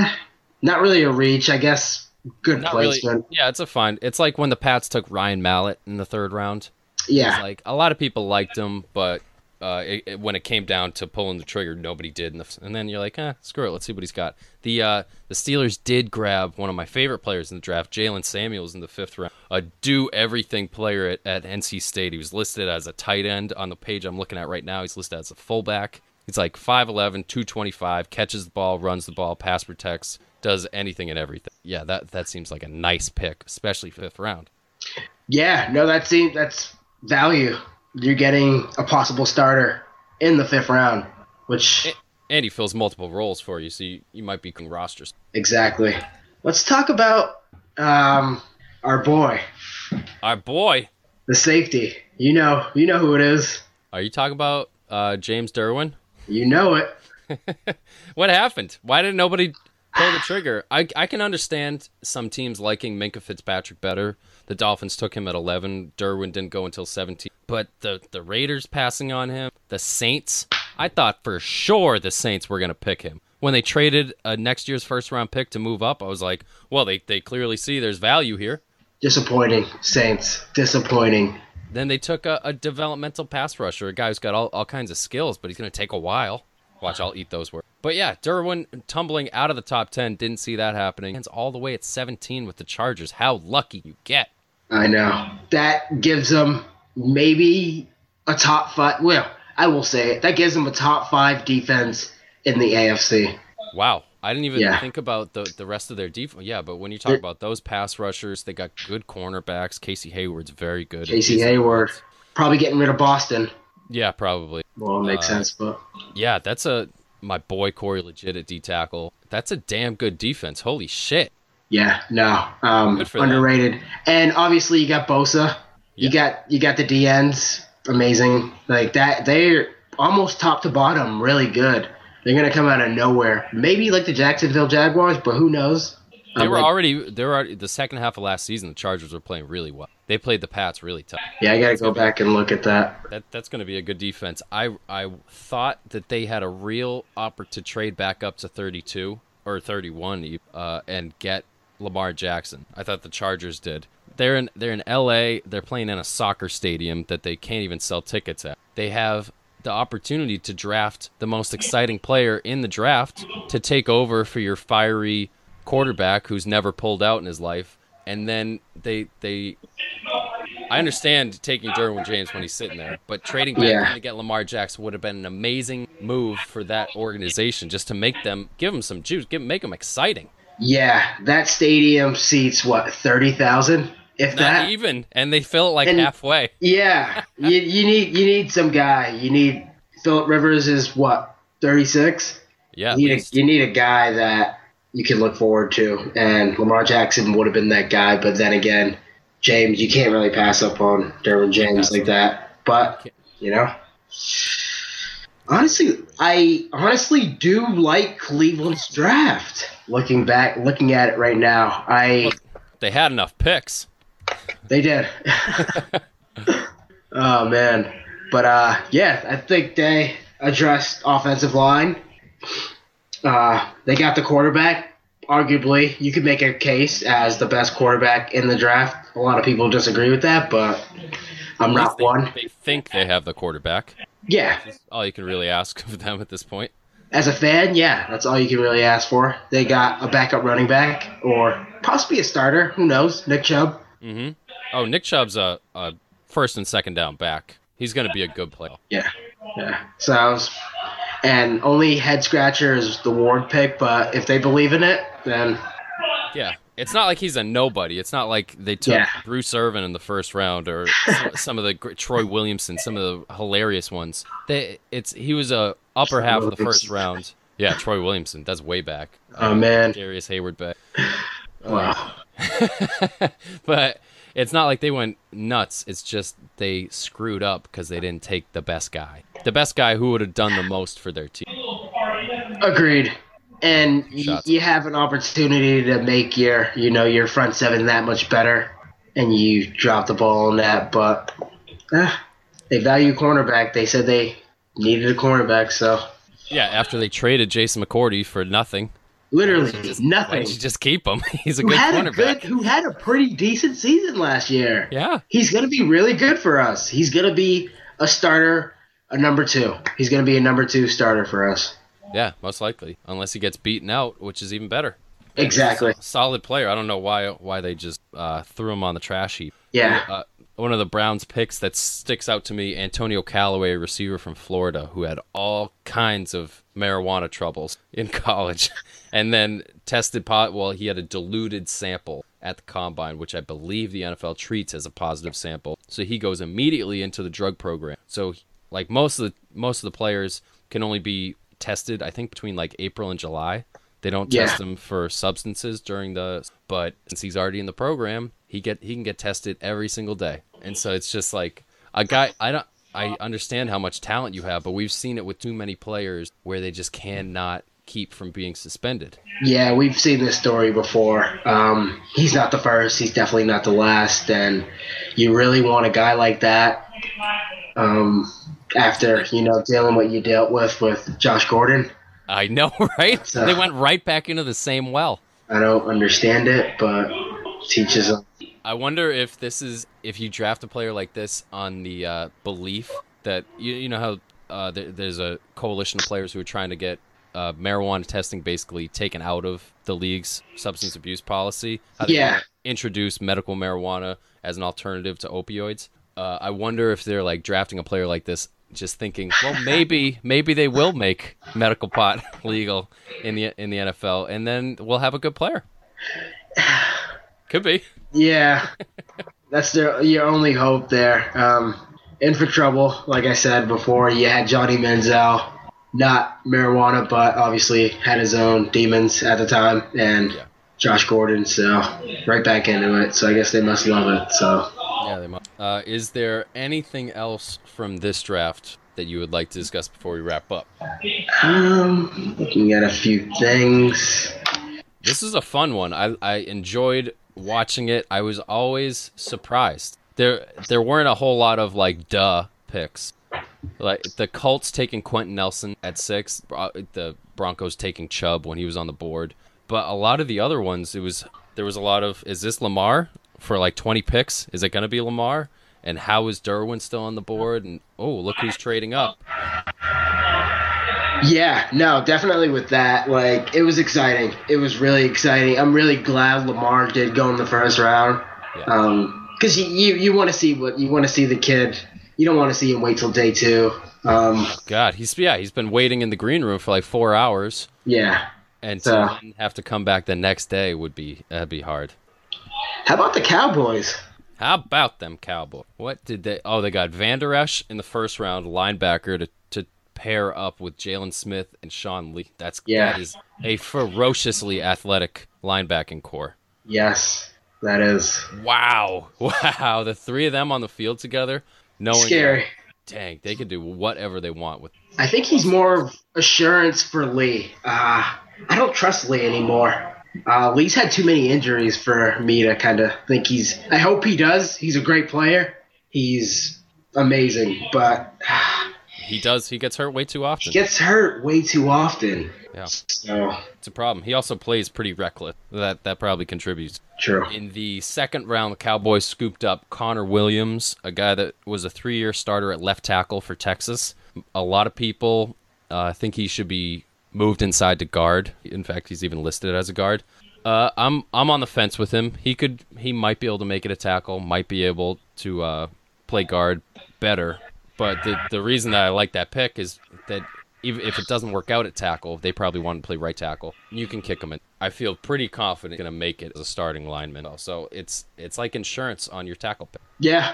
S5: not really a reach, I guess. Good
S3: Not really.
S5: placement.
S3: Yeah, it's a fine. It's like when the Pats took Ryan Mallett in the third round.
S5: Yeah.
S3: It's like a lot of people liked him, but when it came down to pulling the trigger, nobody did. And then you're like, screw it, let's see what he's got. The Steelers did grab one of my favorite players in the draft, Jalen Samuels, in the 5th round. A do-everything player at NC State. He was listed as a tight end on the page I'm looking at right now. He's listed as a fullback. He's like 5'11", 225, catches the ball, runs the ball, pass protects, does anything and everything. Yeah, that seems like a nice pick, especially 5th round.
S5: Yeah, no, that's value. You're getting a possible starter in the 5th round, which...
S3: And he fills multiple roles for you, so you might be rosters.
S5: Exactly. Let's talk about our boy.
S3: Our boy.
S5: The safety. You know who it is.
S3: Are you talking about James Derwin?
S5: You know it.
S3: What happened? Why did nobody pull the trigger? I can understand some teams liking Minkah Fitzpatrick better. The Dolphins took him at 11. Derwin didn't go until 17. But the Raiders passing on him. The Saints. I thought for sure the Saints were going to pick him. When they traded a next year's first-round pick to move up, I was like, well, they clearly see there's value here.
S5: Disappointing, Saints. Disappointing.
S3: Then they took a developmental pass rusher, a guy who's got all kinds of skills, but he's going to take a while. Watch, I'll eat those words. But yeah, Derwin tumbling out of the top 10, didn't see that happening. It's all the way at 17 with the Chargers. How lucky you get.
S5: I know. That gives them maybe a top 5. Well, I will say it. That gives them a top 5 defense in the AFC.
S3: Wow. I didn't even think about the rest of their defense. Yeah, but when you talk about those pass rushers, they got good cornerbacks. Casey Hayward's very good.
S5: Casey Hayward. Probably getting rid of Boston.
S3: Yeah, probably.
S5: Well, it makes sense, but...
S3: Yeah, that's my boy Corey Legit at D-tackle. That's a damn good defense. Holy shit.
S5: Yeah, no.
S3: Good for
S5: Underrated.
S3: them.
S5: And obviously you got Bosa.
S3: Yeah.
S5: You got the DNs. Amazing. Like that, they're almost top to bottom really good. They're going to come out of nowhere. Maybe like the Jacksonville Jaguars, but who knows?
S3: They were already the second half of last season, the Chargers were playing really well. They played the Pats really tough.
S5: Yeah, I got to go back and look at that.
S3: That's going to be a good defense. I thought that they had a real opportunity to trade back up to 32 or 31 and get Lamar Jackson. I thought the Chargers did. They're in LA. They're playing in a soccer stadium that they can't even sell tickets at. They have the opportunity to draft the most exciting player in the draft to take over for your fiery quarterback who's never pulled out in his life, and then they I understand taking Derwin James when he's sitting there, but trading back
S5: Yeah.
S3: in to get Lamar Jackson would have been an amazing move for that organization, just to give them some juice, make them exciting.
S5: Yeah, that stadium seats what 30,000, if
S3: Not
S5: that.
S3: even, and they fill it like
S5: And-
S3: halfway.
S5: Yeah, you need some guy. You need Phillip Rivers is what 36.
S3: Yeah, at
S5: You need,
S3: least.
S5: you need a guy that you can look forward to, and Lamar Jackson would have been that guy. But then again, James, you can't really pass up on Derwin James like that. But you know, I honestly do like Cleveland's draft. Looking at it right now,
S3: They had enough picks.
S5: they did. Oh man, but yeah, I think they addressed offensive line. They got the quarterback. Arguably, you could make a case as the best quarterback in the draft. A lot of people disagree with that, but I'm not one.
S3: They think they have the quarterback.
S5: Yeah,
S3: All you can really ask of them at this point.
S5: as a fan, yeah, that's all you can really ask for. They got a backup running back or possibly a starter. Who knows? Nick Chubb.
S3: Oh, Nick Chubb's a first and second down back. He's going to be a good player.
S5: Yeah. So, and only head scratcher is the Ward pick, but if they believe in it, then
S3: Yeah. It's not like he's a nobody. It's not like they took
S5: Yeah.
S3: Bruce Irvin in the first round or some of the Troy Williamson, some of the hilarious ones. He was a upper half of the first round. Yeah, Troy Williamson. That's way back.
S5: oh man,
S3: Darius Hayward back.
S5: wow.
S3: But it's not like they went nuts. It's just they screwed up because they didn't take the best guy. The best guy who would have done the most for their team.
S5: Agreed. And
S3: Shots.
S5: you have an opportunity to make your front seven that much better, and you drop the ball on that. But they value cornerback. They said they needed a cornerback, so
S3: Yeah, after they traded Jason McCourty for nothing.
S5: literally
S3: Why
S5: nothing.
S3: didn't you just keep him? He's a
S5: Who
S3: good
S5: had
S3: cornerback.
S5: who had a pretty decent season last year.
S3: Yeah.
S5: He's going to be really good for us. He's going to be a starter, a number 2. He's going to be a number 2 starter for us.
S3: Yeah, most likely. Unless he gets beaten out, which is even better.
S5: Exactly.
S3: Solid player. I don't know why they just threw him on the trash heap.
S5: Yeah.
S3: One of the Browns picks that sticks out to me, Antonio Callaway, a receiver from Florida, who had all kinds of marijuana troubles in college, and then tested he had a diluted sample at the combine, which I believe the NFL treats as a positive sample. So he goes immediately into the drug program. So like most of the players can only be tested, I think, between like April and July. They don't test him for substances but since he's already in the program, he can get tested every single day. And so it's just like a guy. I understand how much talent you have, but we've seen it with too many players where they just cannot keep from being suspended.
S5: Yeah, we've seen this story before. He's not the first. He's definitely not the last. And you really want a guy like that after, dealing what you dealt with Josh Gordon.
S3: I know, right?
S5: So-
S3: They went right back into the same well.
S5: I don't understand it, but teaches them.
S3: I wonder if if you draft a player like this on the belief that you know how there's a coalition of players who are trying to get marijuana testing basically taken out of the league's substance abuse policy. How they
S5: Yeah.
S3: wanna introduce medical marijuana as an alternative to opioids. I wonder if they're like drafting a player like this, just thinking, well, maybe they will make medical pot legal in the NFL, and then we'll have a good player. Could be.
S5: Yeah, that's your only hope there. In for trouble, like I said before, you had Johnny Manziel, not marijuana, but obviously had his own demons at the time, and Josh Gordon, so right back into it. So I guess they must love it. So
S3: Yeah, they must. Is there anything else from this draft that you would like to discuss before we wrap up?
S5: looking at a few things.
S3: This is a fun one. I enjoyed watching it. I was always surprised. There weren't a whole lot of like picks. Like the Colts taking Quentin Nelson at 6, the Broncos taking Chubb when he was on the board. But a lot of the other ones, there was a lot of, is this Lamar for like 20 picks? Is it going to be Lamar? And how is Derwin still on the board? And look who's trading up.
S5: Yeah, no, definitely with that. Like, it was exciting. It was really exciting. I'm really glad Lamar did go in the first round.
S3: Yeah.
S5: because you want to see the kid. You don't want to see him wait till day 2.
S3: God, he's been waiting in the green room for like 4 hours,
S5: Yeah.
S3: and
S5: So-
S3: to then have to come back the next day that'd be hard.
S5: How about the Cowboys?
S3: How about them Cowboys? What did they? Oh, they got Van Der Esch in the first round, linebacker to pair up with Jalen Smith and Sean Lee. That is a ferociously athletic linebacking core.
S5: Yes, that is
S3: Wow, the 3 of them on the field together, knowing
S5: scary.
S3: dang, they can do whatever they want with.
S5: I think he's more of assurance for Lee. I don't trust Lee anymore. Lee's had too many injuries for me to kind of think I hope he does. He's a great player. He's amazing, but
S3: He gets hurt way too often.
S5: he gets hurt way too often.
S3: Yeah.
S5: So,
S3: It's a problem. He also plays pretty reckless. That probably contributes.
S5: true.
S3: In the second round, the Cowboys scooped up Connor Williams, a guy that was a 3-year starter at left tackle for Texas. A lot of people think he should be moved inside to guard. In fact, he's even listed as a guard. I'm on the fence with him. He might be able to make it a tackle, might be able to play guard better. But the reason that I like that pick is that even if it doesn't work out at tackle, they probably want to play right tackle. You can kick him in. I feel pretty confident he's going to make it as a starting lineman. So it's like insurance on your tackle pick.
S5: Yeah.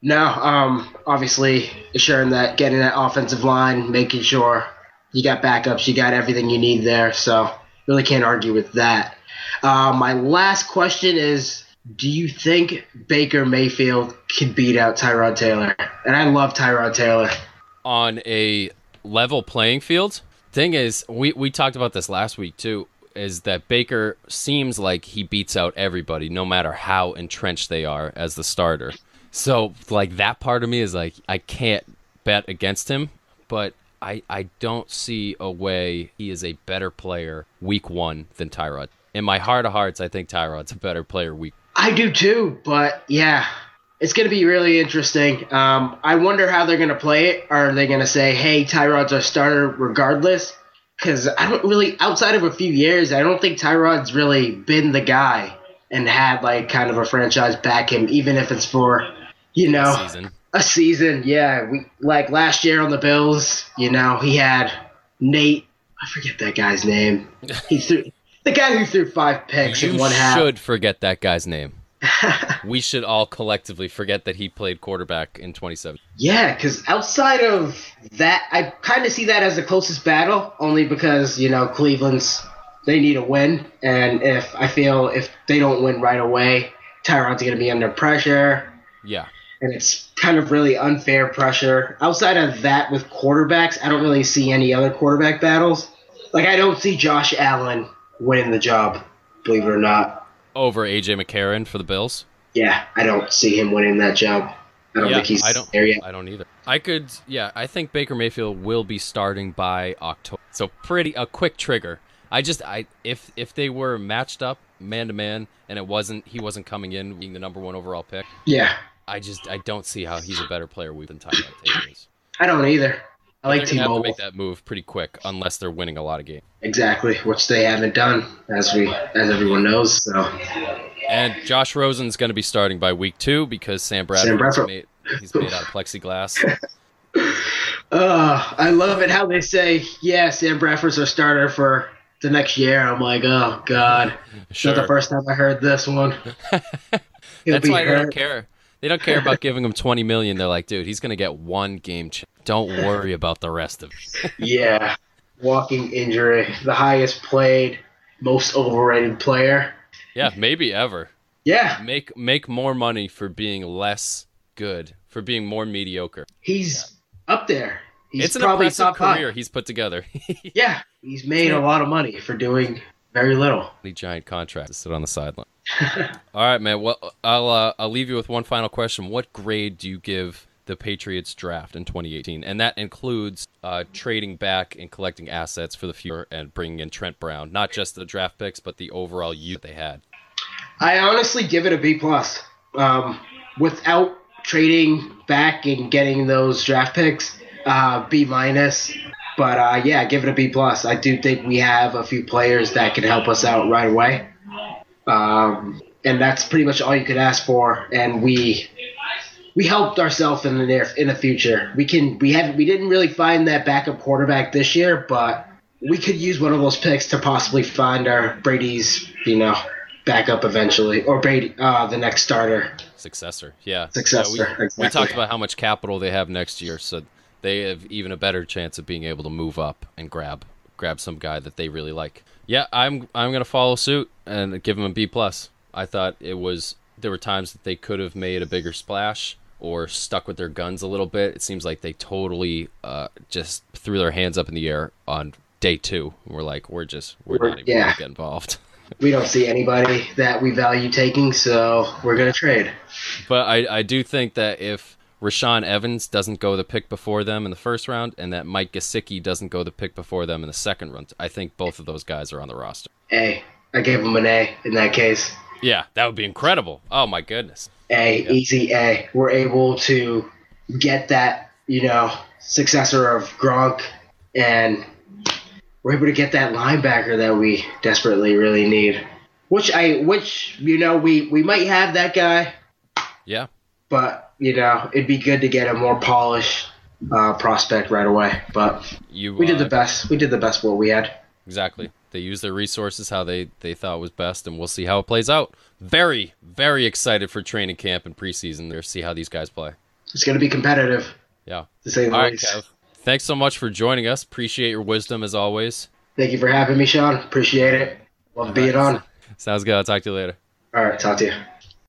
S5: No, obviously assuring that getting that offensive line, making sure you got backups, you got everything you need there. So really can't argue with that. My last question is, do you think Baker Mayfield can beat out Tyrod Taylor? And I love Tyrod Taylor.
S3: On a level playing field, thing is, we talked about this last week too, is that Baker seems like he beats out everybody, no matter how entrenched they are as the starter. So, like, that part of me is like, I can't bet against him, but I don't see a way he is a better player week 1 than Tyrod. In my heart of hearts, I think Tyrod's a better player week.
S5: I do too, but yeah, it's going to be really interesting. I wonder how they're going to play it. Are they going to say, hey, Tyrod's our starter regardless? Because I don't really, outside of a few years, I don't think Tyrod's really been the guy and had like kind of a franchise back him, even if it's for, a season. Yeah, like last year on the Bills, he had Nate. I forget that guy's name. The guy who threw 5 picks in one half.
S3: You should forget that guy's name. We should all collectively forget that he played quarterback in 2017.
S5: Yeah, because outside of that, I kind of see that as the closest battle, only because, they need a win. And if they don't win right away, Tyrod's going to be under pressure.
S3: Yeah.
S5: And it's kind of really unfair pressure. Outside of that with quarterbacks, I don't really see any other quarterback battles. Like, I don't see Josh Allen winning the job, believe it or not.
S3: Over A.J. McCarron for the Bills?
S5: Yeah, I don't see him winning that job. I don't think he's there yet.
S3: I don't either. I think Baker Mayfield will be starting by October. So a quick trigger. If they were matched up man to man and he wasn't coming in being the number 1 overall pick.
S5: Yeah.
S3: I don't see how he's a better player than Tyrod Taylor is.
S5: I don't either. I like
S3: They're gonna have
S5: T-Mobile.
S3: to make that move pretty quick unless they're winning a lot of games.
S5: Exactly, which they haven't done, as everyone knows. So.
S3: And Josh Rosen's going to be starting by week 2 because Sam Bradford he's made out of plexiglass.
S5: I love it how they say, yeah, Sam Bradford's our starter for the next year. I'm like, oh, God.
S3: Sure.
S5: Not the first time I heard this one.
S3: That's why they don't care. They don't care about giving him $20 million. They're like, dude, he's going to get 1 game. Don't worry about the rest of it.
S5: Yeah. Walking injury. The highest played, most overrated player.
S3: Yeah, maybe ever.
S5: Yeah.
S3: Make more money for being less good, for being more mediocre.
S5: He's up there. He's
S3: It's an
S5: probably
S3: impressive
S5: top
S3: career
S5: 5.
S3: he's put together.
S5: Yeah. He's made a lot of money for doing very little.
S3: The giant contract to sit on the sideline. All right, man. Well, I'll leave you with one final question. What grade do you give the Patriots draft in 2018? And that includes trading back and collecting assets for the future and bringing in Trent Brown. Not just the draft picks, but the overall youth they had.
S5: I honestly give it a B+. Without trading back and getting those draft picks, B-. But yeah, give it a B+. I do think we have a few players that can help us out right away. and that's pretty much all you could ask for. And we helped ourselves in the future. We didn't really find that backup quarterback this year, but we could use one of those picks to possibly find our Brady's, backup eventually, or Brady, the next starter.
S3: Successor, yeah.
S5: Successor,
S3: Yeah, we
S5: exactly.
S3: talked about how much capital they have next year, so they have even a better chance of being able to move up and grab some guy that they really like. Yeah, I'm gonna follow suit and give them a B+. I thought there were times that they could have made a bigger splash or stuck with their guns a little bit. It seems like they totally just threw their hands up in the air on day 2. We're like, we're not even gonna get involved.
S5: We don't see anybody that we value taking, so we're going to trade.
S3: But I do think that if Rashaan Evans doesn't go the pick before them in the first round, and that Mike Gesicki doesn't go the pick before them in the second round, I think both of those guys are on the roster.
S5: A. I gave him an A in that case.
S3: Yeah, that would be incredible. Oh, my goodness.
S5: A. Easy A. We're able to get that, successor of Gronk, and we're able to get that linebacker that we desperately really need. Which we might have that guy.
S3: Yeah.
S5: But, it'd be good to get a more polished prospect right away. But we did the best. We did the best what we had.
S3: Exactly. They used their resources how they thought was best, and we'll see how it plays out. Very, very excited for training camp and preseason there, see how these guys play.
S5: It's going to be competitive.
S3: Yeah.
S5: To say the
S3: All right,
S5: least.
S3: Kev. Thanks so much for joining us. Appreciate your wisdom as always.
S5: Thank you for having me, Sean. Appreciate it. Love being on.
S3: Sounds good. I'll talk to you later.
S5: All right, talk to you.